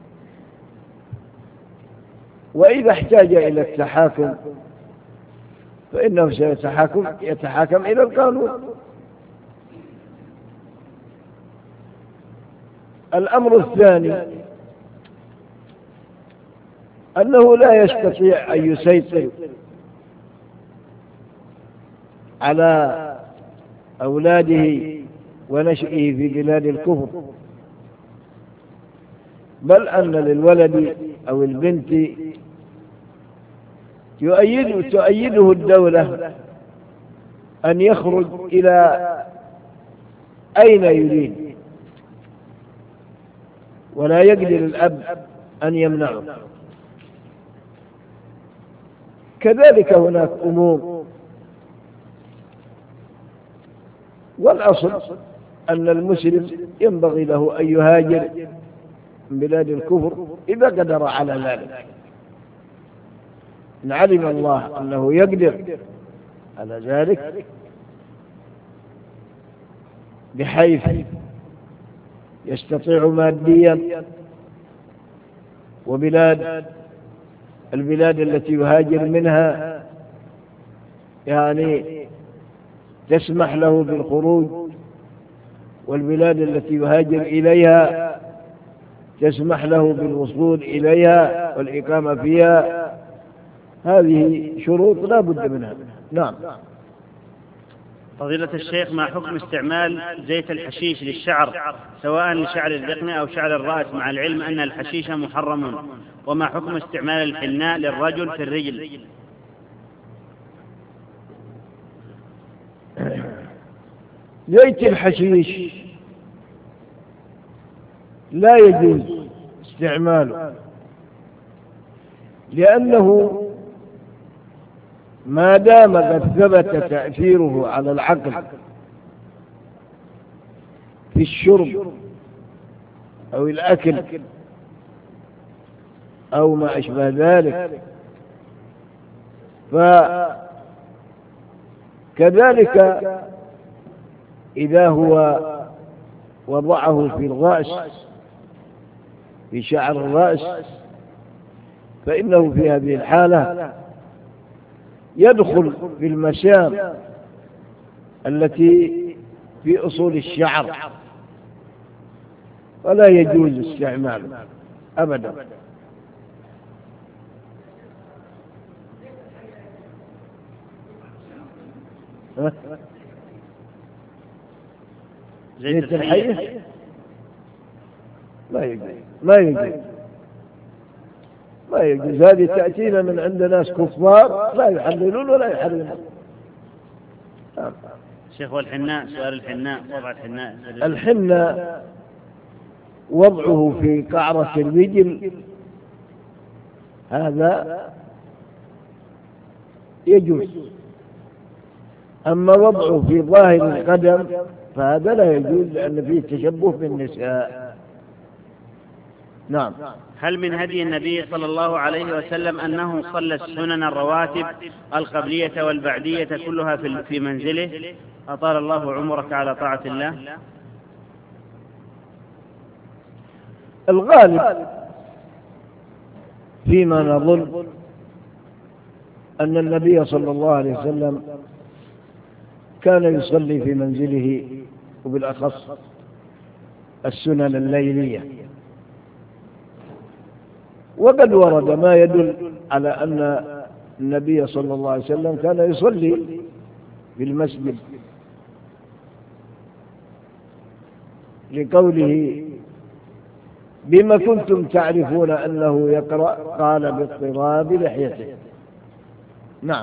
وإذا احتاج إلى التحاكم فإنه سيتحاكم يتحاكم إلى القانون. الأمر الثاني أنه لا يستطيع أن يسيطر على أولاده ونشئه في بلاد الكفر، بل أن للولد أو البنت يؤيد تؤيده الدولة أن يخرج إلى أين يريد، ولا يقدر الأب أن يمنعه. كذلك هناك أمور، والأصل أن المسلم ينبغي له أن يهاجر من بلاد الكفر إذا قدر على ذلك، إن علم الله أنه يقدر على ذلك بحيث يستطيع ماديا، وبلاد البلاد التي يهاجر منها يعني تسمح له بالخروج، والبلاد التي يهاجر إليها تسمح له بالوصول إليها والإقامة فيها. هذه شروط لا بد منها. نعم. فضيلة الشيخ، ما حكم استعمال زيت الحشيش للشعر سواء لشعر الذقن أو شعر الرأس، مع العلم أن الحشيش محرم؟ وما حكم استعمال الحناء للرجل في الرجل؟ زيت الحشيش لا يجوز استعماله، لأنه ما دام قد ثبت تأثيره على العقل في الشرب أو الأكل أو ما أشبه ذلك، فكذلك إذا هو وضعه في الرأس في شعر الرأس فإنه في هذه الحالة يدخل في المسام التي في أصول الشعر، ولا يجوز استعماله أبدا. زيت الحية لا يجوز، ما يجوز، ما يجوز. هذه تأتينا من عند ناس كفار لا يحللون ولا يحرمون. شيخ، والحناء، سؤال الحناء، وضع الحناء. الحناء وضعه في قعرة الرجل هذا يجوز، أما وضعه في ظاهر القدم فهذا لا يجوز لأن فيه تشبه بالنساء. نعم. هل من هدي النبي صلى الله عليه وسلم أنه صلى السنن الرواتب القبلية والبعدية كلها في منزله؟ أطال الله عمرك على طاعة الله. الغالب فيما نظن أن النبي صلى الله عليه وسلم كان يصلي في منزله وبالأخص السنن الليلية، وقد ورد ما يدل على أن النبي صلى الله عليه وسلم كان يصلي في المسجد لقوله بما كنتم تعرفون أنه يقرأ قال باضطراب لحيته. نعم.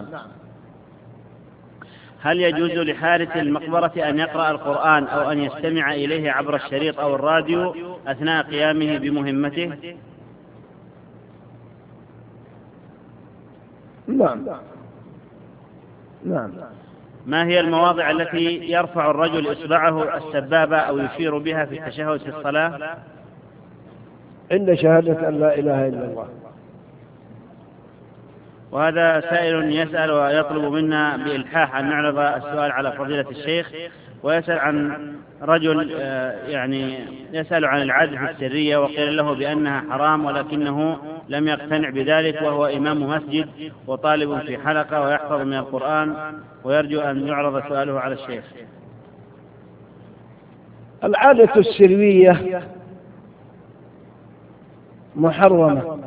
هل يجوز لحارس المقبرة أن يقرأ القرآن أو أن يستمع إليه عبر الشريط أو الراديو أثناء قيامه بمهمته؟ نعم. نعم. ما هي المواضع التي يرفع الرجل إصبعه السبابة أو يشير بها في التشهد في الصلاة؟ عند شهادة أن لا إله إلا الله. وهذا سائل يسأل ويطلب منا بإلحاح أن نعرض السؤال على فضيلة الشيخ، ويسأل عن رجل يعني يسأل عن العزف السرية وقيل له بأنها حرام ولكنه لم يقتنع بذلك، وهو إمام مسجد وطالب في حلقة ويحفظ من القرآن، ويرجو أن يعرض سؤاله على الشيخ. العادة السرية محرمة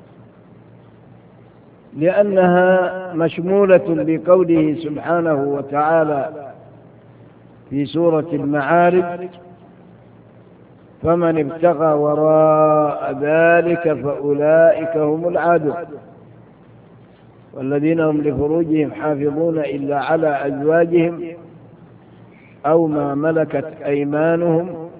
لأنها مشمولة بقوله سبحانه وتعالى في سورة المعارج فمن ابتغى وراء ذلك فأولئك هم العادون والذين هم لفروجهم حافظون إلا على أزواجهم أو ما ملكت أيمانهم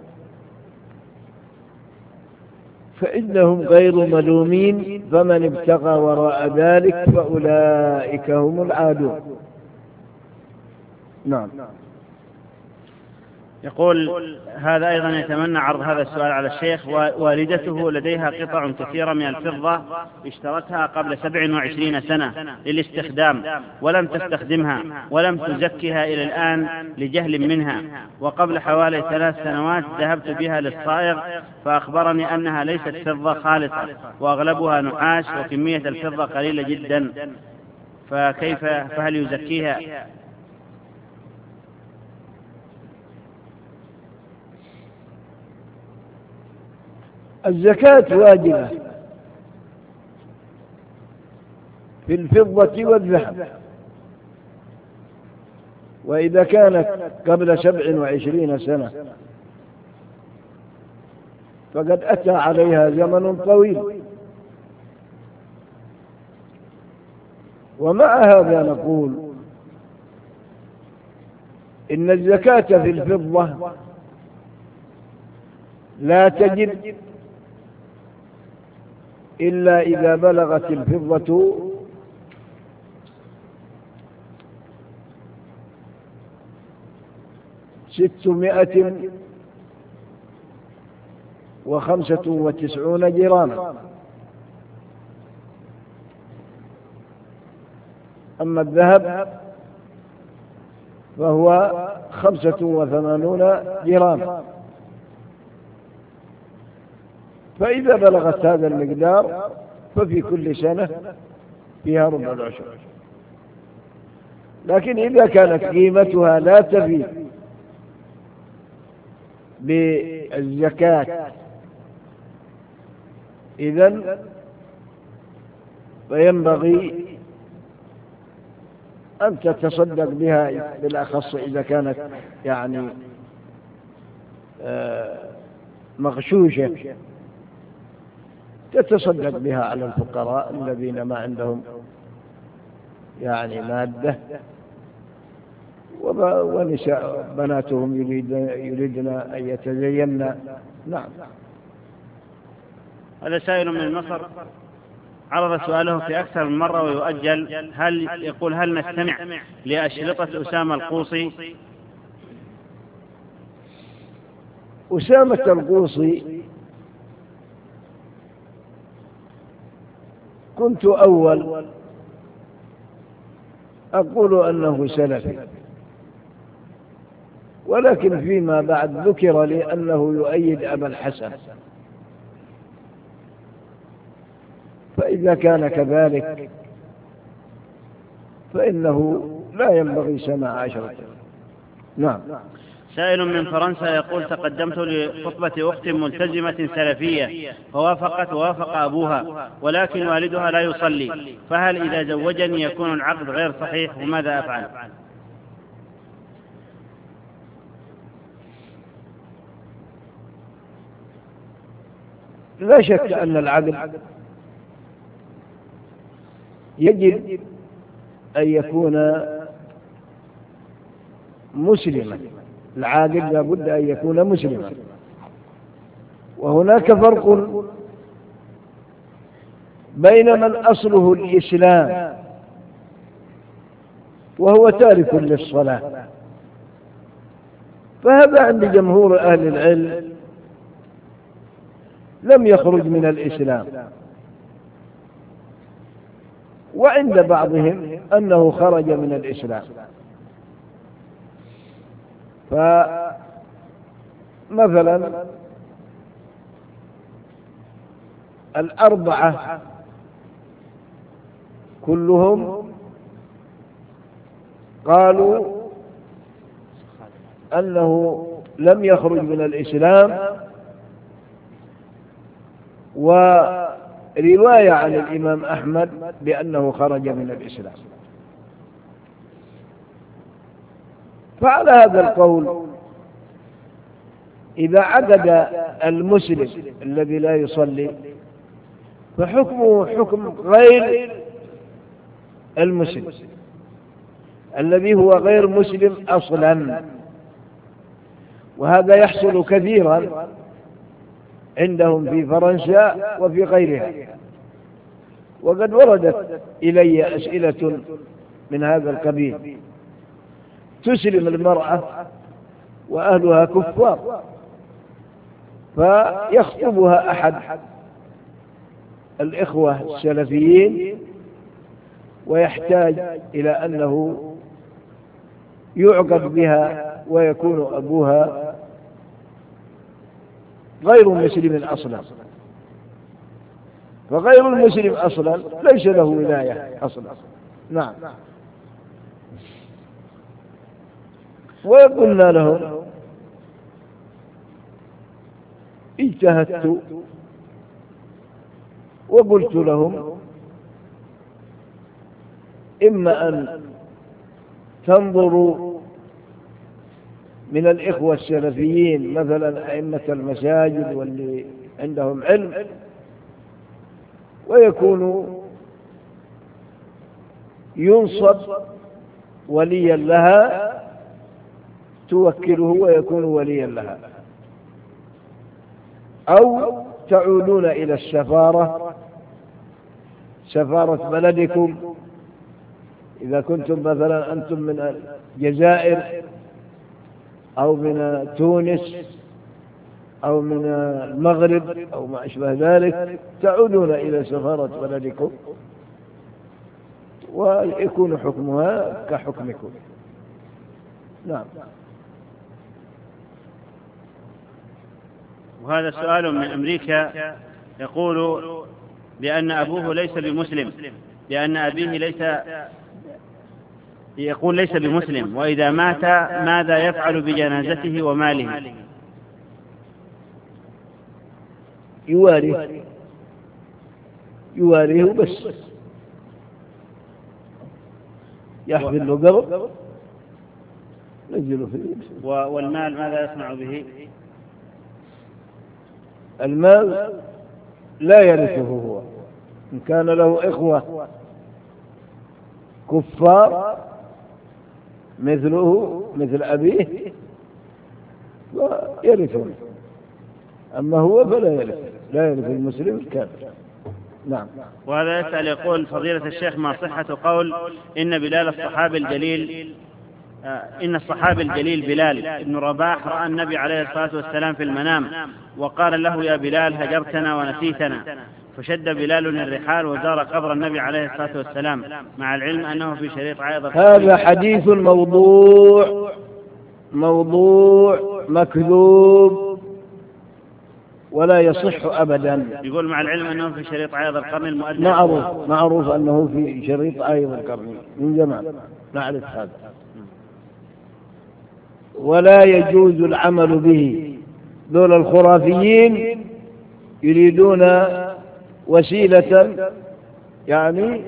فإنهم غير ملومين فمن ابتغى وراء ذلك فأولئك هم العادون. نعم. يقول هذا أيضا يتمنى عرض هذا السؤال على الشيخ. والدته لديها قطع كثيرة من الفضة اشترتها قبل سبع وعشرين سنة للاستخدام ولم تستخدمها ولم تزكها إلى الآن لجهل منها، وقبل حوالي ثلاث سنوات ذهبت بها للصائغ فأخبرني أنها ليست فضة خالصة وأغلبها نحاس وكمية الفضة قليلة جدا، فكيف فهل يزكيها؟ الزكاة واجبة في الفضة والذهب، وإذا كانت قبل سبع وعشرين سنة فقد أتى عليها زمن طويل. ومع هذا نقول إن الزكاة في الفضة لا تجب إلا إذا بلغت الفضة ستمائة وخمسة وتسعون جراما. أما الذهب فهو خمسة وثمانون جراما. فإذا بلغت هذا المقدار ففي كل سنة فيها ربع العشر. لكن إذا كانت قيمتها لا تفي بالزكاة إذن فينبغي أن تتصدق بها، بالأخص إذا كانت يعني مغشوشة تتصدق بها على الفقراء الذين ما عندهم يعني مادة، ونساء بناتهم يريدن أن يتزين. نعم. هذا سائل من مصر عرض سؤاله في أكثر من مرة ويؤجل. هل يقول هل نستمع لأشرطة أسامة القوصي؟ أسامة القوصي كنت أول أقول أنه سلفي، ولكن فيما بعد ذكر لي أنه يؤيد أبا الحسن، فإذا كان كذلك فإنه لا ينبغي سماع عشرته. نعم. سائل من فرنسا يقول تقدمت لخطبة أخت ملتزمة سلفية فوافقت ووافق أبوها، ولكن والدها لا يصلي، فهل إذا زوجني يكون العقد غير صحيح وماذا أفعل؟ لا شك أن العقد يجب أن يكون مسلما، العاقد لابد أن يكون مسلما، وهناك فرق بين من أصله الإسلام وهو تارك للصلاة، فهذا عند جمهور أهل العلم لم يخرج من الإسلام، وعند بعضهم أنه خرج من الإسلام. فمثلا الأربعة كلهم قالوا أنه لم يخرج من الإسلام، ورواية عن الإمام أحمد بأنه خرج من الإسلام. فعلى هذا القول إذا عقد المسلم الذي لا يصلي فحكمه حكم غير المسلم الذي هو غير مسلم أصلا، وهذا يحصل كثيرا عندهم في فرنسا وفي غيرها، وقد وردت إلي أسئلة من هذا القبيل، تسلم المرأة وأهلها كفار فيخطبها أحد الإخوة السلفيين ويحتاج إلى أنه يعقد بها ويكون أبوها غير مسلم أصلا، فغير المسلم أصلا ليس له ولاية أصلا. نعم. وقلنا لهم اجتهدت وقلت لهم إما أن تنظروا من الإخوة السلفيين مثلا أئمة المساجد واللي عندهم علم ويكونوا ينصب وليا لها، توكله ويكون وليا لها، أو تعودون إلى السفارة، سفارة بلدكم إذا كنتم مثلا أنتم من الجزائر أو من تونس أو من المغرب أو ما أشبه ذلك، تعودون إلى سفارة بلدكم ويكون حكمها كحكمكم. نعم. وهذا سؤال من أمريكا يقول بأن أبوه ليس بمسلم، بأن أبيه ليس يقول ليس بمسلم، وإذا مات ماذا يفعل بجنازته وماله؟ يوارث يواريه بس، يحفظ له قبر نجله فيه. والمال ماذا يصنع به؟ المال لا يرثه هو، إن كان له إخوة كفار مثله مثل أبيه يرثون، أما هو فلا يرث، لا يرث المسلم الكافر. نعم. وهذا يسأل يقول فضيلة الشيخ ما صحة قول إن بلال الصحابي الجليل آه إن الصحابي الجليل بلال بن رباح رأى النبي عليه الصلاة والسلام في المنام وقال له يا بلال هجرتنا ونسيتنا، فشد بلال الرحال وزار قبر النبي عليه الصلاة والسلام مع العلم أنه في شريط عائض. هذا حديث موضوع موضوع مكذوب ولا يصح أبدا. يقول مع العلم أنه في شريط عائض القرن المؤدب. معروف معروف أنه في شريط عائض القرن من زمان، نعرف هذا، ولا يجوز العمل به. دول الخرافيين يريدون وسيلة يعني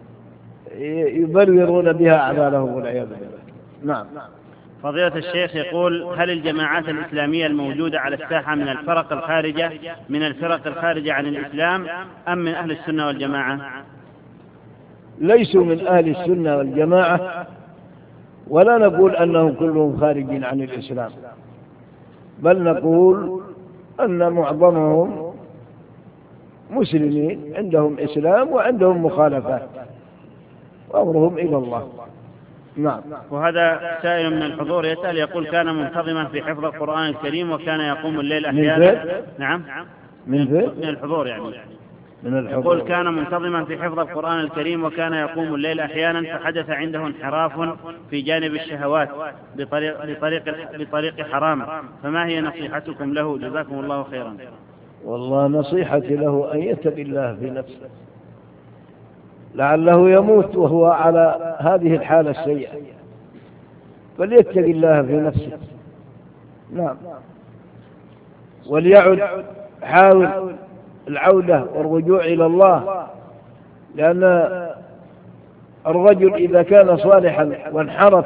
يبررون بها أعمالهم والعياذ بالله. نعم. فضيلة الشيخ يقول هل الجماعات الإسلامية الموجودة على الساحة من الفرق الخارجة من الفرق الخارجة عن الإسلام أم من أهل السنة والجماعة؟ ليسوا من أهل السنة والجماعة، ولا نقول أنهم كلهم خارجين عن الإسلام، بل نقول أن معظمهم مسلمين عندهم إسلام وعندهم مخالفات وأمرهم إلى الله. نعم. وهذا سائل من الحضور يسأل يقول كان منتظما في حفظ القرآن الكريم وكان يقوم الليل أحيانا. نعم. من فين؟ من الحضور يعني. من الحضور. يقول كان منتظما في حفظ القرآن الكريم وكان يقوم الليل أحيانا فحدث عنده انحراف في جانب الشهوات بطريق, بطريق, بطريق حرام، فما هي نصيحتكم له جزاكم الله خيرا؟ والله نصيحتي له أن يتق الله في نفسه، لعله يموت وهو على هذه الحالة السيئة، فليتق الله في نفسه. نعم. وليعد حاول العودة والرجوع إلى الله، لأن الرجل إذا كان صالحا وانحرف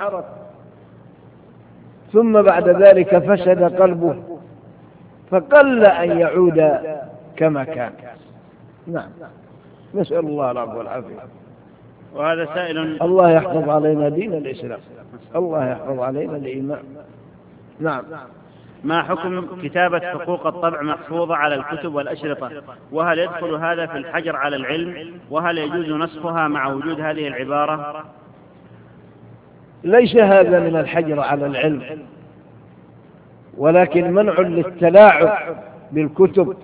ثم بعد ذلك فسد قلبه فقل أن يعود كما كان. نعم. نسأل الله العفو والعافية. وهذا سائل الله يحفظ علينا دين الإسلام، الله يحفظ علينا الإيمان. نعم. ما حكم كتابة حقوق الطبع محفوظة على الكتب والأشرطة، وهل يدخل هذا في الحجر على العلم، وهل يجوز نسخها مع وجود هذه العبارة؟ ليس هذا من الحجر على العلم، ولكن منع للتلاعب بالكتب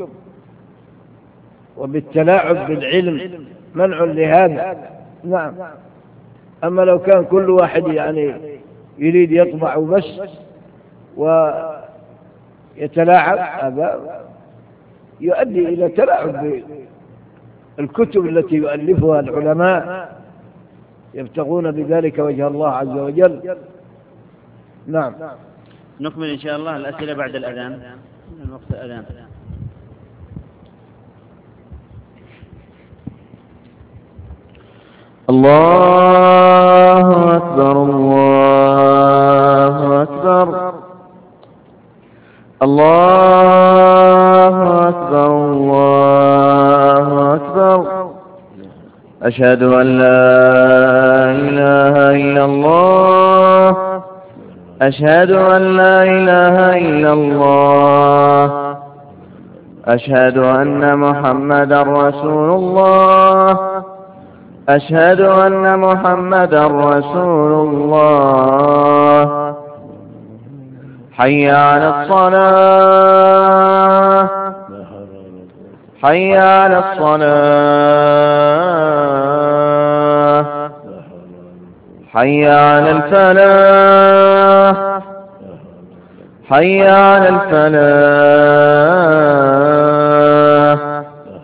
وبالتلاعب بالعلم، منع لهذا. نعم. أما لو كان كل واحد يعني يريد يطبع بس ويتلاعب، هذا يؤدي إلى تلاعب بالكتب التي يؤلفها العلماء يبتغون بذلك وجه الله عز وجل. نعم. نكمل إن شاء الله الأسئلة بعد الأذان، من وقت الأذان. الله أكبر الله أكبر الله أكبر الله أكبر. أشهد أن لا إله إلا الله أشهد أن لا إله إلا الله أشهد أن محمدا رسول الله أشهد أن محمدا رسول الله. حي على الصلاة حي على الصلاة حي على الفلاح حي على الفلاح.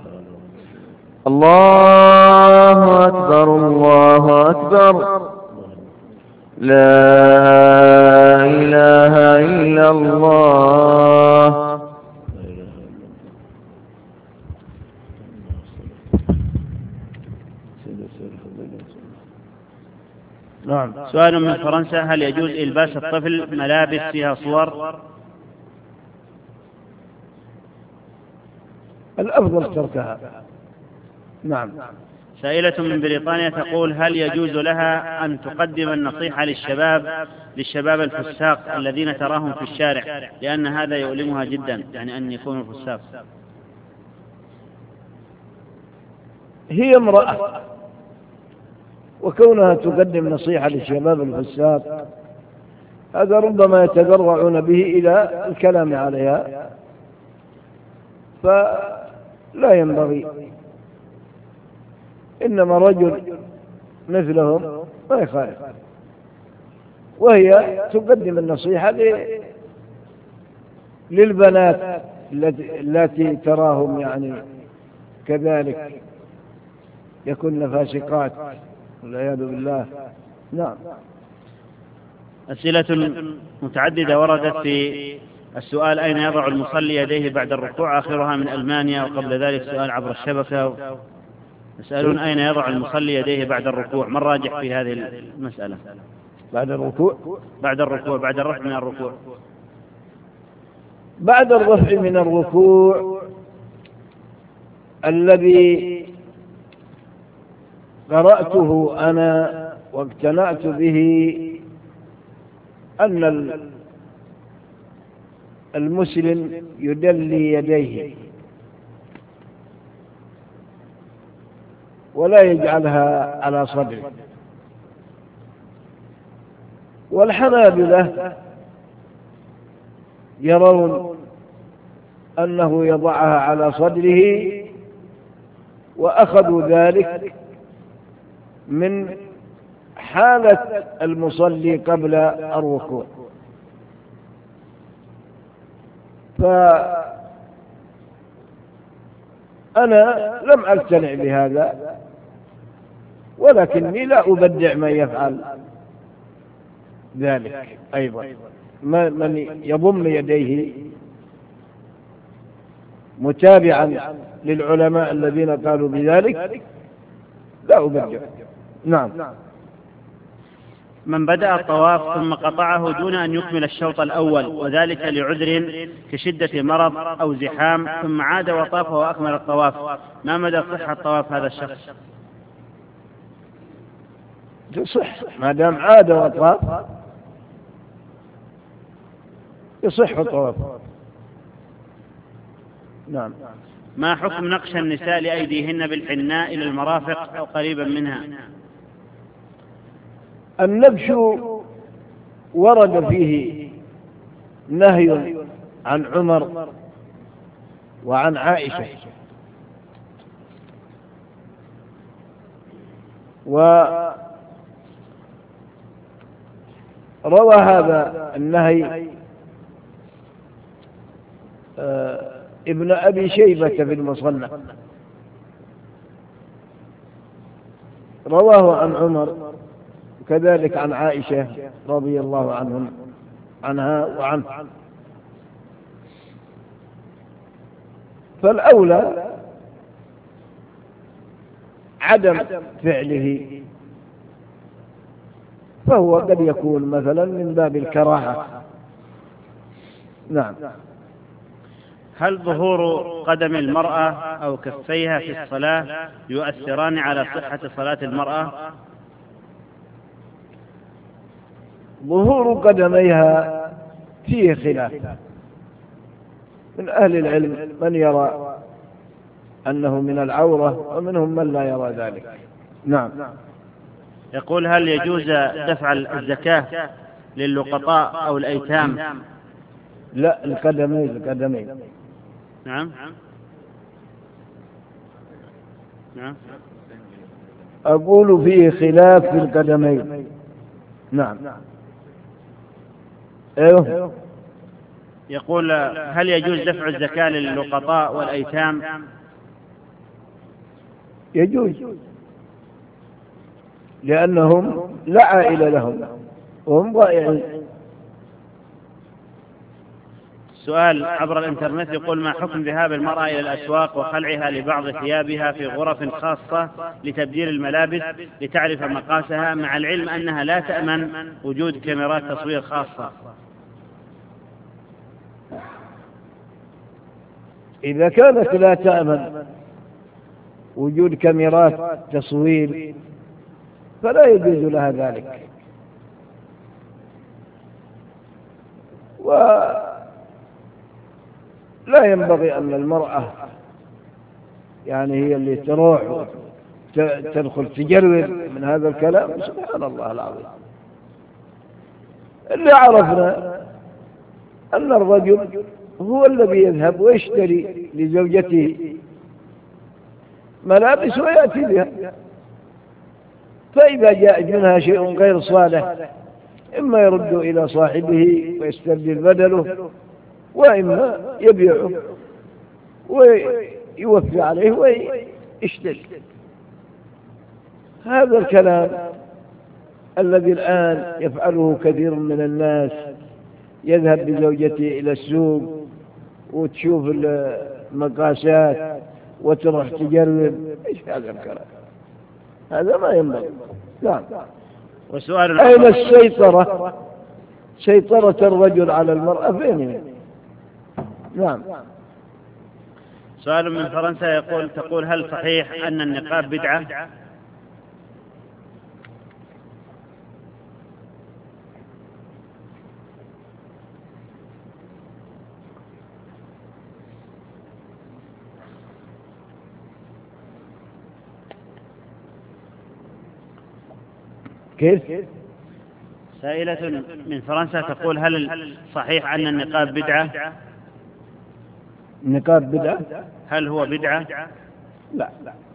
الله أكبر الله أكبر. لا إله إلا الله. نعم. سؤال من فرنسا: هل يجوز إلباس الطفل ملابس فيها صور؟ الأفضل تركها. نعم. سائلة من بريطانيا تقول: هل يجوز لها أن تقدم النصيحة للشباب للشباب الفساق الذين تراهم في الشارع، لأن هذا يؤلمها جدا، يعني أن يكونوا فساق؟ هي امرأة، وكونها تقدم نصيحة للشباب الفساد هذا ربما يتذرعون به إلى الكلام عليها، فلا ينبغي. إنما رجل مثلهم ما يخالف، وهي تقدم النصيحة للبنات التي تراهم يعني كذلك يكن فاسقات والعياذ بالله. نعم. أسئلة متعددة وردت في السؤال: أين يضع المصلي يديه بعد الركوع؟ آخرها من ألمانيا. وقبل ذلك سؤال عبر الشبكة يسألون: أين يضع المصلي يديه بعد الركوع؟ ما الراجح في هذه المسألة؟ بعد الركوع بعد الركوع بعد الرفع من الركوع بعد الرفع من الركوع الذي قرأته أنا واقتنعت به أن المسلم يدلي يديه ولا يجعلها على صدره، والحنابلة يرون أنه يضعها على صدره، وأخذوا ذلك من حالة المصلي قبل الركوع. فأنا لم أقتنع بهذا، ولكني لا أبدع من يفعل ذلك أيضا. من يضم يديه متابعا للعلماء الذين قالوا بذلك لا أبدع. نعم. من بدأ الطواف ثم قطعه دون أن يكمل الشوط الأول، وذلك لعذر كشدة مرض أو زحام، ثم عاد وطاف وأكمل الطواف، ما مدى صحة طواف هذا الشخص؟ يصح ما دام عاد وطاف، يصح طواف. نعم. ما حكم نقش النساء لأيديهن بالحناء إلى المرافق أو قريبا منها؟ النبش ورد فيه نهي عن عمر وعن عائشة، وروى هذا النهي آه ابن أبي شيبة في المصنف، رواه عن عمر وكذلك عن عائشة رضي الله عنهم عنها وعنه. فالأولى عدم فعله، فهو قد يكون مثلا من باب الكراهة. نعم. هل ظهور قدم المرأة أو كفيها في الصلاة يؤثران على صحة صلاة المرأة؟ ظهور قدميها فيه خلاف، من أهل العلم من يرى أنه من العورة ومنهم من لا يرى ذلك. نعم. يقول: هل يجوز دفع الزكاة للقطاء أو الأيتام؟ لا، القدمين القدمين. نعم. نعم. أقول فيه خلاف في القدمين. نعم. أيوه. يقول: هل يجوز دفع الزكاة للقطاء والأيتام؟ يجوز، لأنهم لا عائلة لهم وهم ضائعين. سؤال عبر الإنترنت يقول: ما حكم ذهاب المرأة إلى الأسواق وخلعها لبعض ثيابها في غرف خاصة لتبديل الملابس لتعرف مقاسها، مع العلم أنها لا تأمن وجود كاميرات تصوير خاصة؟ إذا كانت لا تأمن وجود كاميرات تصوير فلا يجوز لها ذلك، ولا ينبغي أن المرأة يعني هي اللي تروح تدخل تجرد من هذا الكلام؟ سبحان الله العظيم. اللي عرفنا أن الرجل هو الذي يذهب ويشتري لزوجته ملابس ويأتي بها، فإذا جاء منها شيء غير صالح إما يرد إلى صاحبه ويستبدل بدله، وإما يبيعه ويوفي عليه ويشتري. هذا الكلام الذي الآن يفعله كثير من الناس، يذهب بزوجته إلى السوق وتشوف المقاسات وتروح تجرب، إيش هذا الكلام؟ هذا ما ينبغي. نعم. وسؤال أين السيطرة؟ سيطرة الرجل على المرأة فين؟ نعم. سؤال من فرنسا يقول تقول هل صحيح أن النقاب بدعة؟ كيف؟ سائلة من فرنسا تقول هل صحيح أن النقاب بدعة؟ النقاب بدعة؟ هل هو بدعة؟ لا،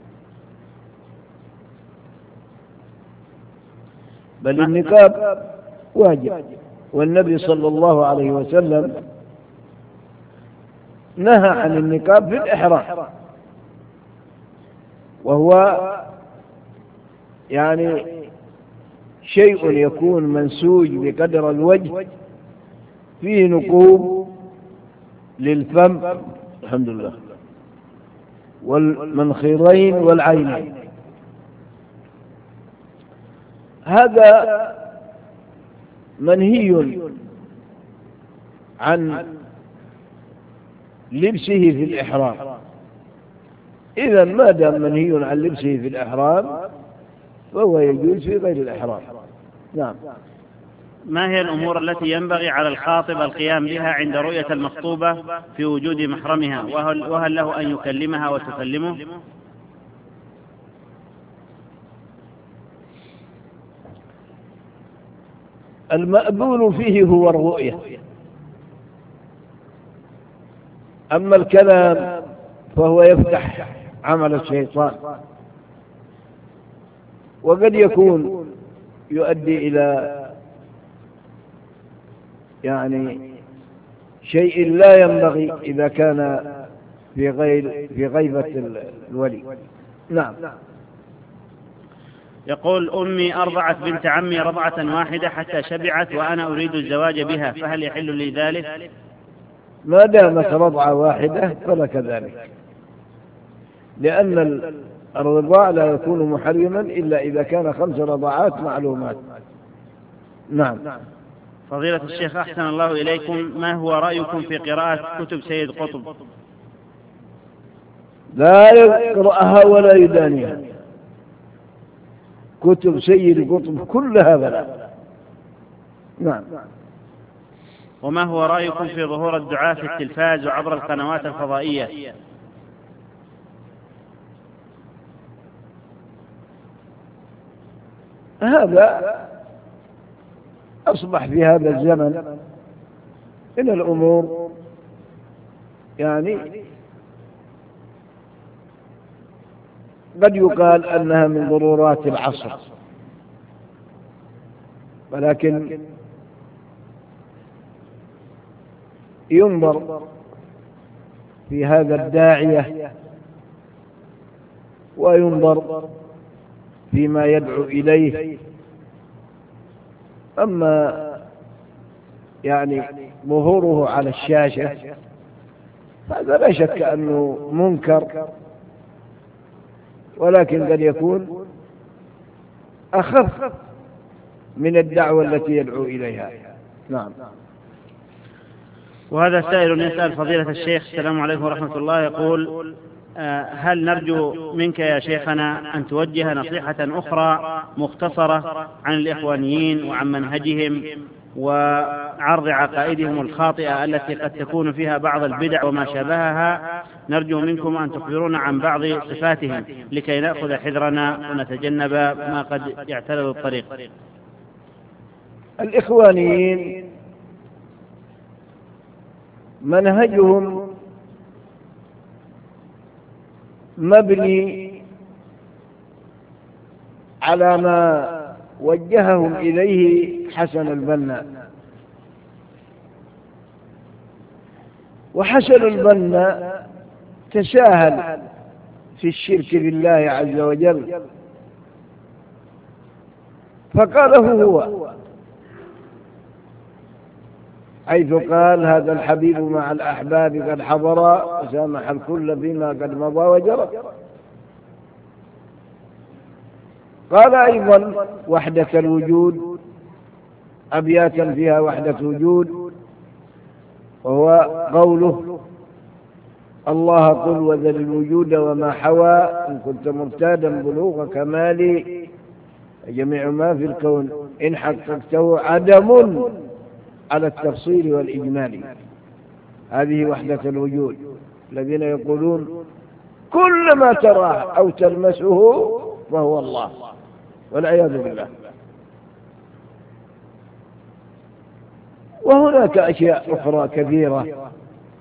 بل النقاب واجب، والنبي صلى الله عليه وسلم نهى عن النقاب في الإحرام، وهو يعني شيء يكون منسوج بقدر الوجه، فيه نقوب للفم الحمد لله والمنخرين والعينين. هذا منهي عن لبسه في الإحرام. إذا ما دام منهي عن لبسه في الإحرام فهو يجوز في غير الإحرام. نعم. ما هي الأمور التي ينبغي على الخاطب القيام بها عند رؤية المخطوبة في وجود محرمها، وهل, وهل له أن يكلمها وتكلمه؟ المأذون فيه هو الرؤية، أما الكلام فهو يفتح عمل الشيطان، وقد يكون يؤدي إلى يعني شيء لا ينبغي إذا كان في غير في غيبة الولي. نعم. يقول أمي أرضعت بنت عمي رضعة واحدة حتى شبعت وأنا أريد الزواج بها، فهل يحل لي ذلك؟ ما دامت رضعة واحدة فلك ذلك، لأن الرضاع لا يكون محرما إلا إذا كان خمس رضعات معلومات. نعم. فضيلة الشيخ أحسن الله إليكم، ما هو رأيكم في قراءة كتب سيد قطب؟ لا يقرأها ولا يدانيها، كتب سيد قطب كلها بلا. نعم. وما هو رأيكم في ظهور الدعاة في التلفاز وعبر القنوات الفضائية؟ هذا أصبح في هذا الزمن من الأمور يعني قد يقال أنها من ضرورات العصر، ولكن ينظر في هذا الداعية وينظر فيما يدعو إليه. أما يعني ظهوره على الشاشة هذا لا شك أنه منكر، ولكن قد يكون أخف من الدعوة التي يدعو إليها. نعم. وهذا سائل يسأل فضيلة الشيخ السلام عليكم ورحمة الله، يقول هل نرجو منك يا شيخنا أن توجه نصيحة أخرى مختصرة عن الإخوانيين وعن منهجهم وعن عرض عقائدهم الخاطئة التي قد تكون فيها بعض البدع وما شابهها، نرجو منكم أن تخبرونا عن بعض صفاتهم لكي نأخذ حذرنا ونتجنب ما قد يعترض الطريق. الإخوانيين منهجهم مبني على ما وجههم إليه حسن البنا، وحسن البنا تساهل في الشرك بالله عز وجل، فقاله هو حيث قال: هذا الحبيب مع الأحباب قد حضر وسامح الكل بما قد مضى وجرى. قال أيضا: وحدة الوجود، أبياتا فيها وحدة وجود، وهو قوله: الله قل وذل الوجود وما حوى إن كنت مرتادا بلوغ كمالي، جميع ما في الكون إن حققته عدم على التفصيل والإجمال. هذه وحدة الوجود. الذين يقولون كل ما تراه أو تلمسه فهو الله، والعياذ بالله. وهناك أشياء أخرى كثيرة.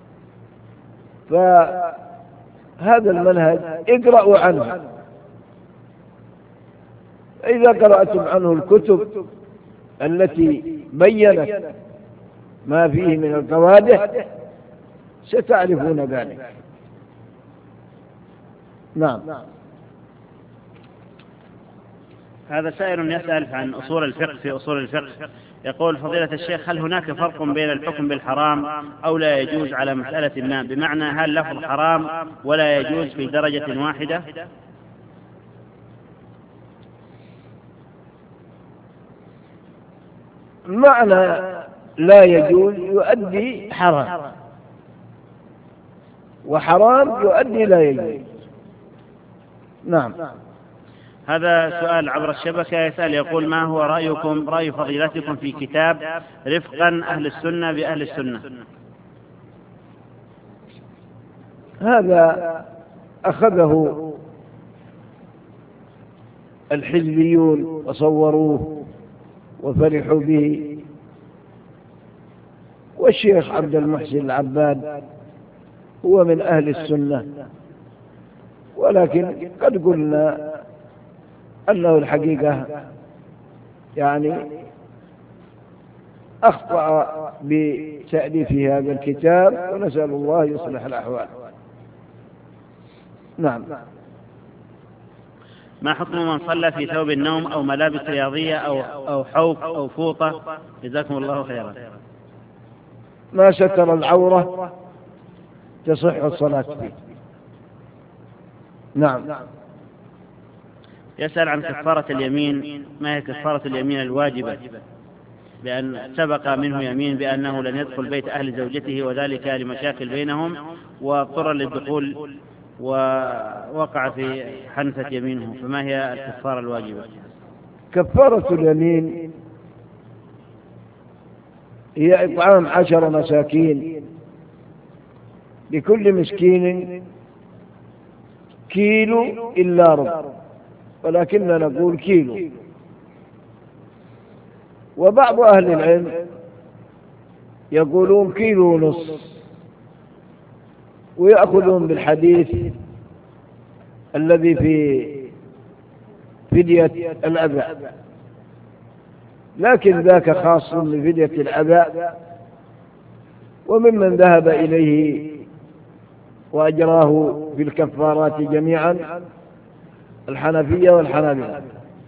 فهذا المنهج اقرأوا عنه، إذا قرأتم عنه الكتب التي بيّنت ما فيه من القوادح ستعرفون ذلك. نعم. هذا سائل يسأل عن أصول الفقه. في أصول الفقه يقول: فضيلة الشيخ، هل هناك فرق بين الحكم بالحرام أو لا يجوز على مسألة ما؟ بمعنى هل لفظ حرام ولا يجوز في درجة واحدة؟ معنى لا يجوز يؤدي حرام، وحرام يؤدي لا يجوز. نعم. هذا سؤال عبر الشبكة يسأل يقول: ما هو رأيكم رأي فضيلتكم في كتاب رفقا أهل السنة بأهل السنة؟ هذا أخذه الحزبيون وصوروه وفرحوا به، والشيخ عبد المحسن العباد هو من أهل السنة، ولكن قد قلنا أنه الحقيقة يعني أخطأ بتأليف هذا الكتاب، ونسأل الله يصلح الأحوال. نعم. ما حكم من صلى في ثوب النوم أو ملابس رياضية أو أو حوك أو فوطة؟ جزاكم الله خيرا. ما ستر العورة تصح الصلاة فيه. نعم. يسأل عن كفارة اليمين، ما هي كفارة اليمين الواجبة؟ بأن سبق منه يمين بأنه لن يدخل بيت أهل زوجته وذلك لمشاكل بينهم، واضطر للدخول ووقع في حنثة يمينه، فما هي الكفارة الواجبة؟ كفارة اليمين هي إطعام عشر مساكين، لكل مسكين كيلو إلا ربع، ولكننا نقول كيلو. وبعض أهل العلم يقولون كيلو ونصف، ويأخذون بالحديث الذي في فدية الأذى، لكن ذاك خاص بفدية الأذى. وممن ذهب إليه وأجراه في الكفارات جميعا الحنفية والحنابلة.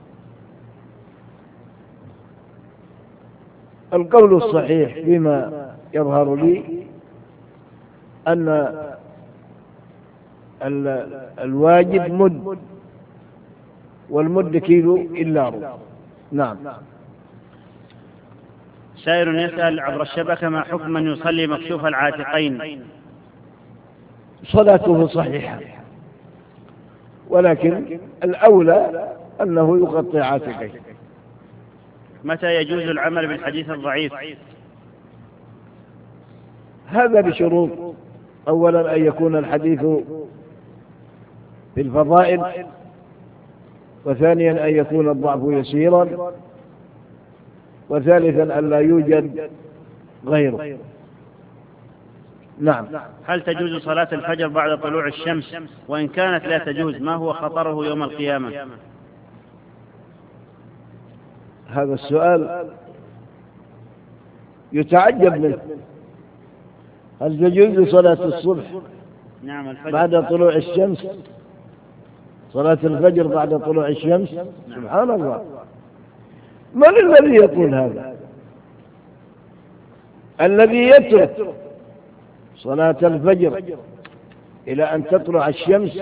القول الصحيح بما يظهر لي أن الواجب مد، والمد كيلو إلا ربع. نعم. سائل يسأل عبر الشبكة: ما حكم من يصلي مكشوف العاتقين؟ صلاته صحيحة، ولكن الأولى أنه يغطي عاتقيه. متى يجوز العمل بالحديث الضعيف؟ هذا بشروط: أولا أن يكون الحديث في الفضائل، وثانيا أن يكون الضعف يسيرا، وثالثا أن لا يوجد غيره. نعم. هل تجوز صلاة الفجر بعد طلوع الشمس؟ وإن كانت لا تجوز، ما هو خطره يوم القيامة؟ هذا السؤال يتعجب منه. هل تجوز صلاة الصبح نعم الفجر بعد طلوع الشمس؟ صلاة الفجر بعد طلوع الشمس؟ نعم. سبحان الله، من الذي يقول هذا؟ الذي يترك صلاة الفجر إلى أن تطلع الشمس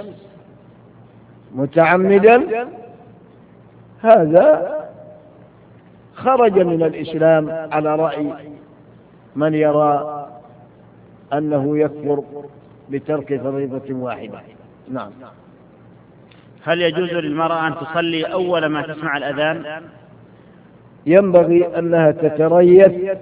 متعمدا هذا خرج من الإسلام، على رأي من يرى أنه يكفر بترك فريضة واحدة. نعم. هل يجوز للمرأة أن تصلي أول ما تسمع الأذان؟ ينبغي أنها تتريث،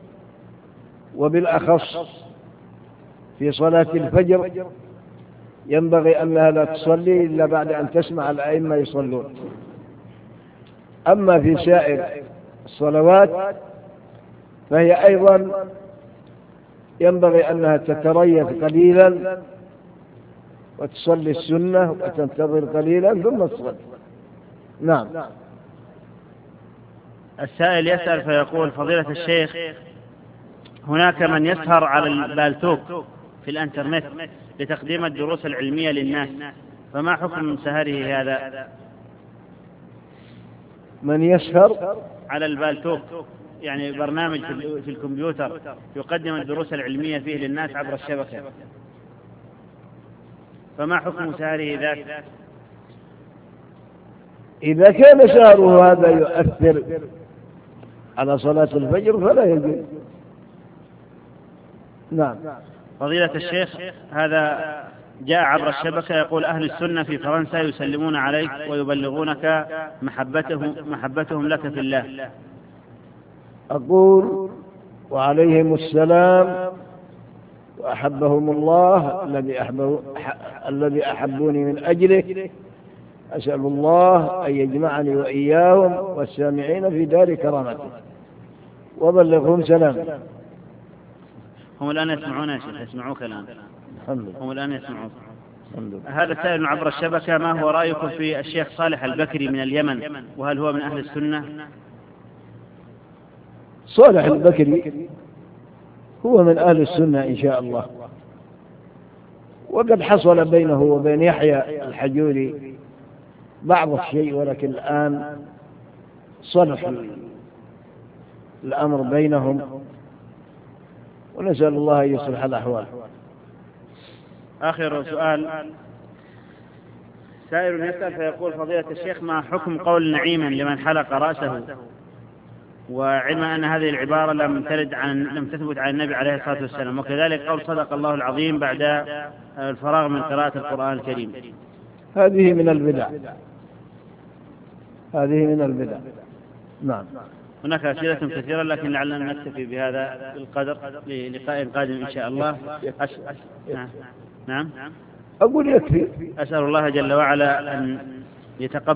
وبالأخص في صلاة الفجر ينبغي أنها لا تصلي إلا بعد أن تسمع الأئمة يصلون. أما في سائر الصلوات فهي أيضا ينبغي أنها تتريث قليلا وتصلي السنة وتنتظر قليلا ثم تصلي. نعم. السائل يسأل فيقول: فضيلة الشيخ، هناك من يسهر على البالتوك في الانترنت لتقديم الدروس العلمية للناس، فما حكم سهره هذا؟ من يسهر على البالتوك، يعني برنامج في الكمبيوتر يقدم الدروس العلمية فيه للناس عبر الشبكة، فما حكم سهره ذاك؟ إذا كان سهره هذا يؤثر على صلاة الفجر فلا يجوز. نعم. فضيلة الشيخ، هذا جاء عبر الشبكة يقول: أهل السنة في فرنسا يسلمون عليك ويبلغونك محبتهم, محبتهم لك في الله. أقول: وعليهم السلام وأحبهم الله الذي أحبه الذي أحبوني من أجله. أسأل الله أن يجمعني وإياهم والسامعين في دار كرامته، وبلغهم سلام. هم الآن يسمعون يا شيخ، يسمعوك الآن. الحمد لله. هم الآن يسمعوك. الحمد لله. هذا سائل عبر الشبكة: ما هو رأيكم في الشيخ صالح البكري من اليمن، وهل هو من أهل السنة؟ صالح البكري هو من أهل السنة إن شاء الله، وقد حصل بينه وبين يحيى الحجوري بعض الشيء، ولكن الآن صلح الأمر بينهم، ونسأل الله أن يصلح الأحوال. آخر سؤال، سائل يسأل فيقول: فضيلة الشيخ، ما حكم قول نعيما لمن حلق رأسه، وعلما أن هذه العبارة لم ترد عن لم تثبت عن النبي عليه الصلاة والسلام، وكذلك قول صدق الله العظيم بعد الفراغ من قراءة القرآن الكريم؟ هذه من البدع، هذه من البدع. نعم. هناك أسئلة كثيرة، لكن لعلنا نكتفي بهذا القدر للقاء قادم إن شاء الله. أش... أش... نعم. نعم. أقول يكفي. أسأل الله جل وعلا أن يتقبل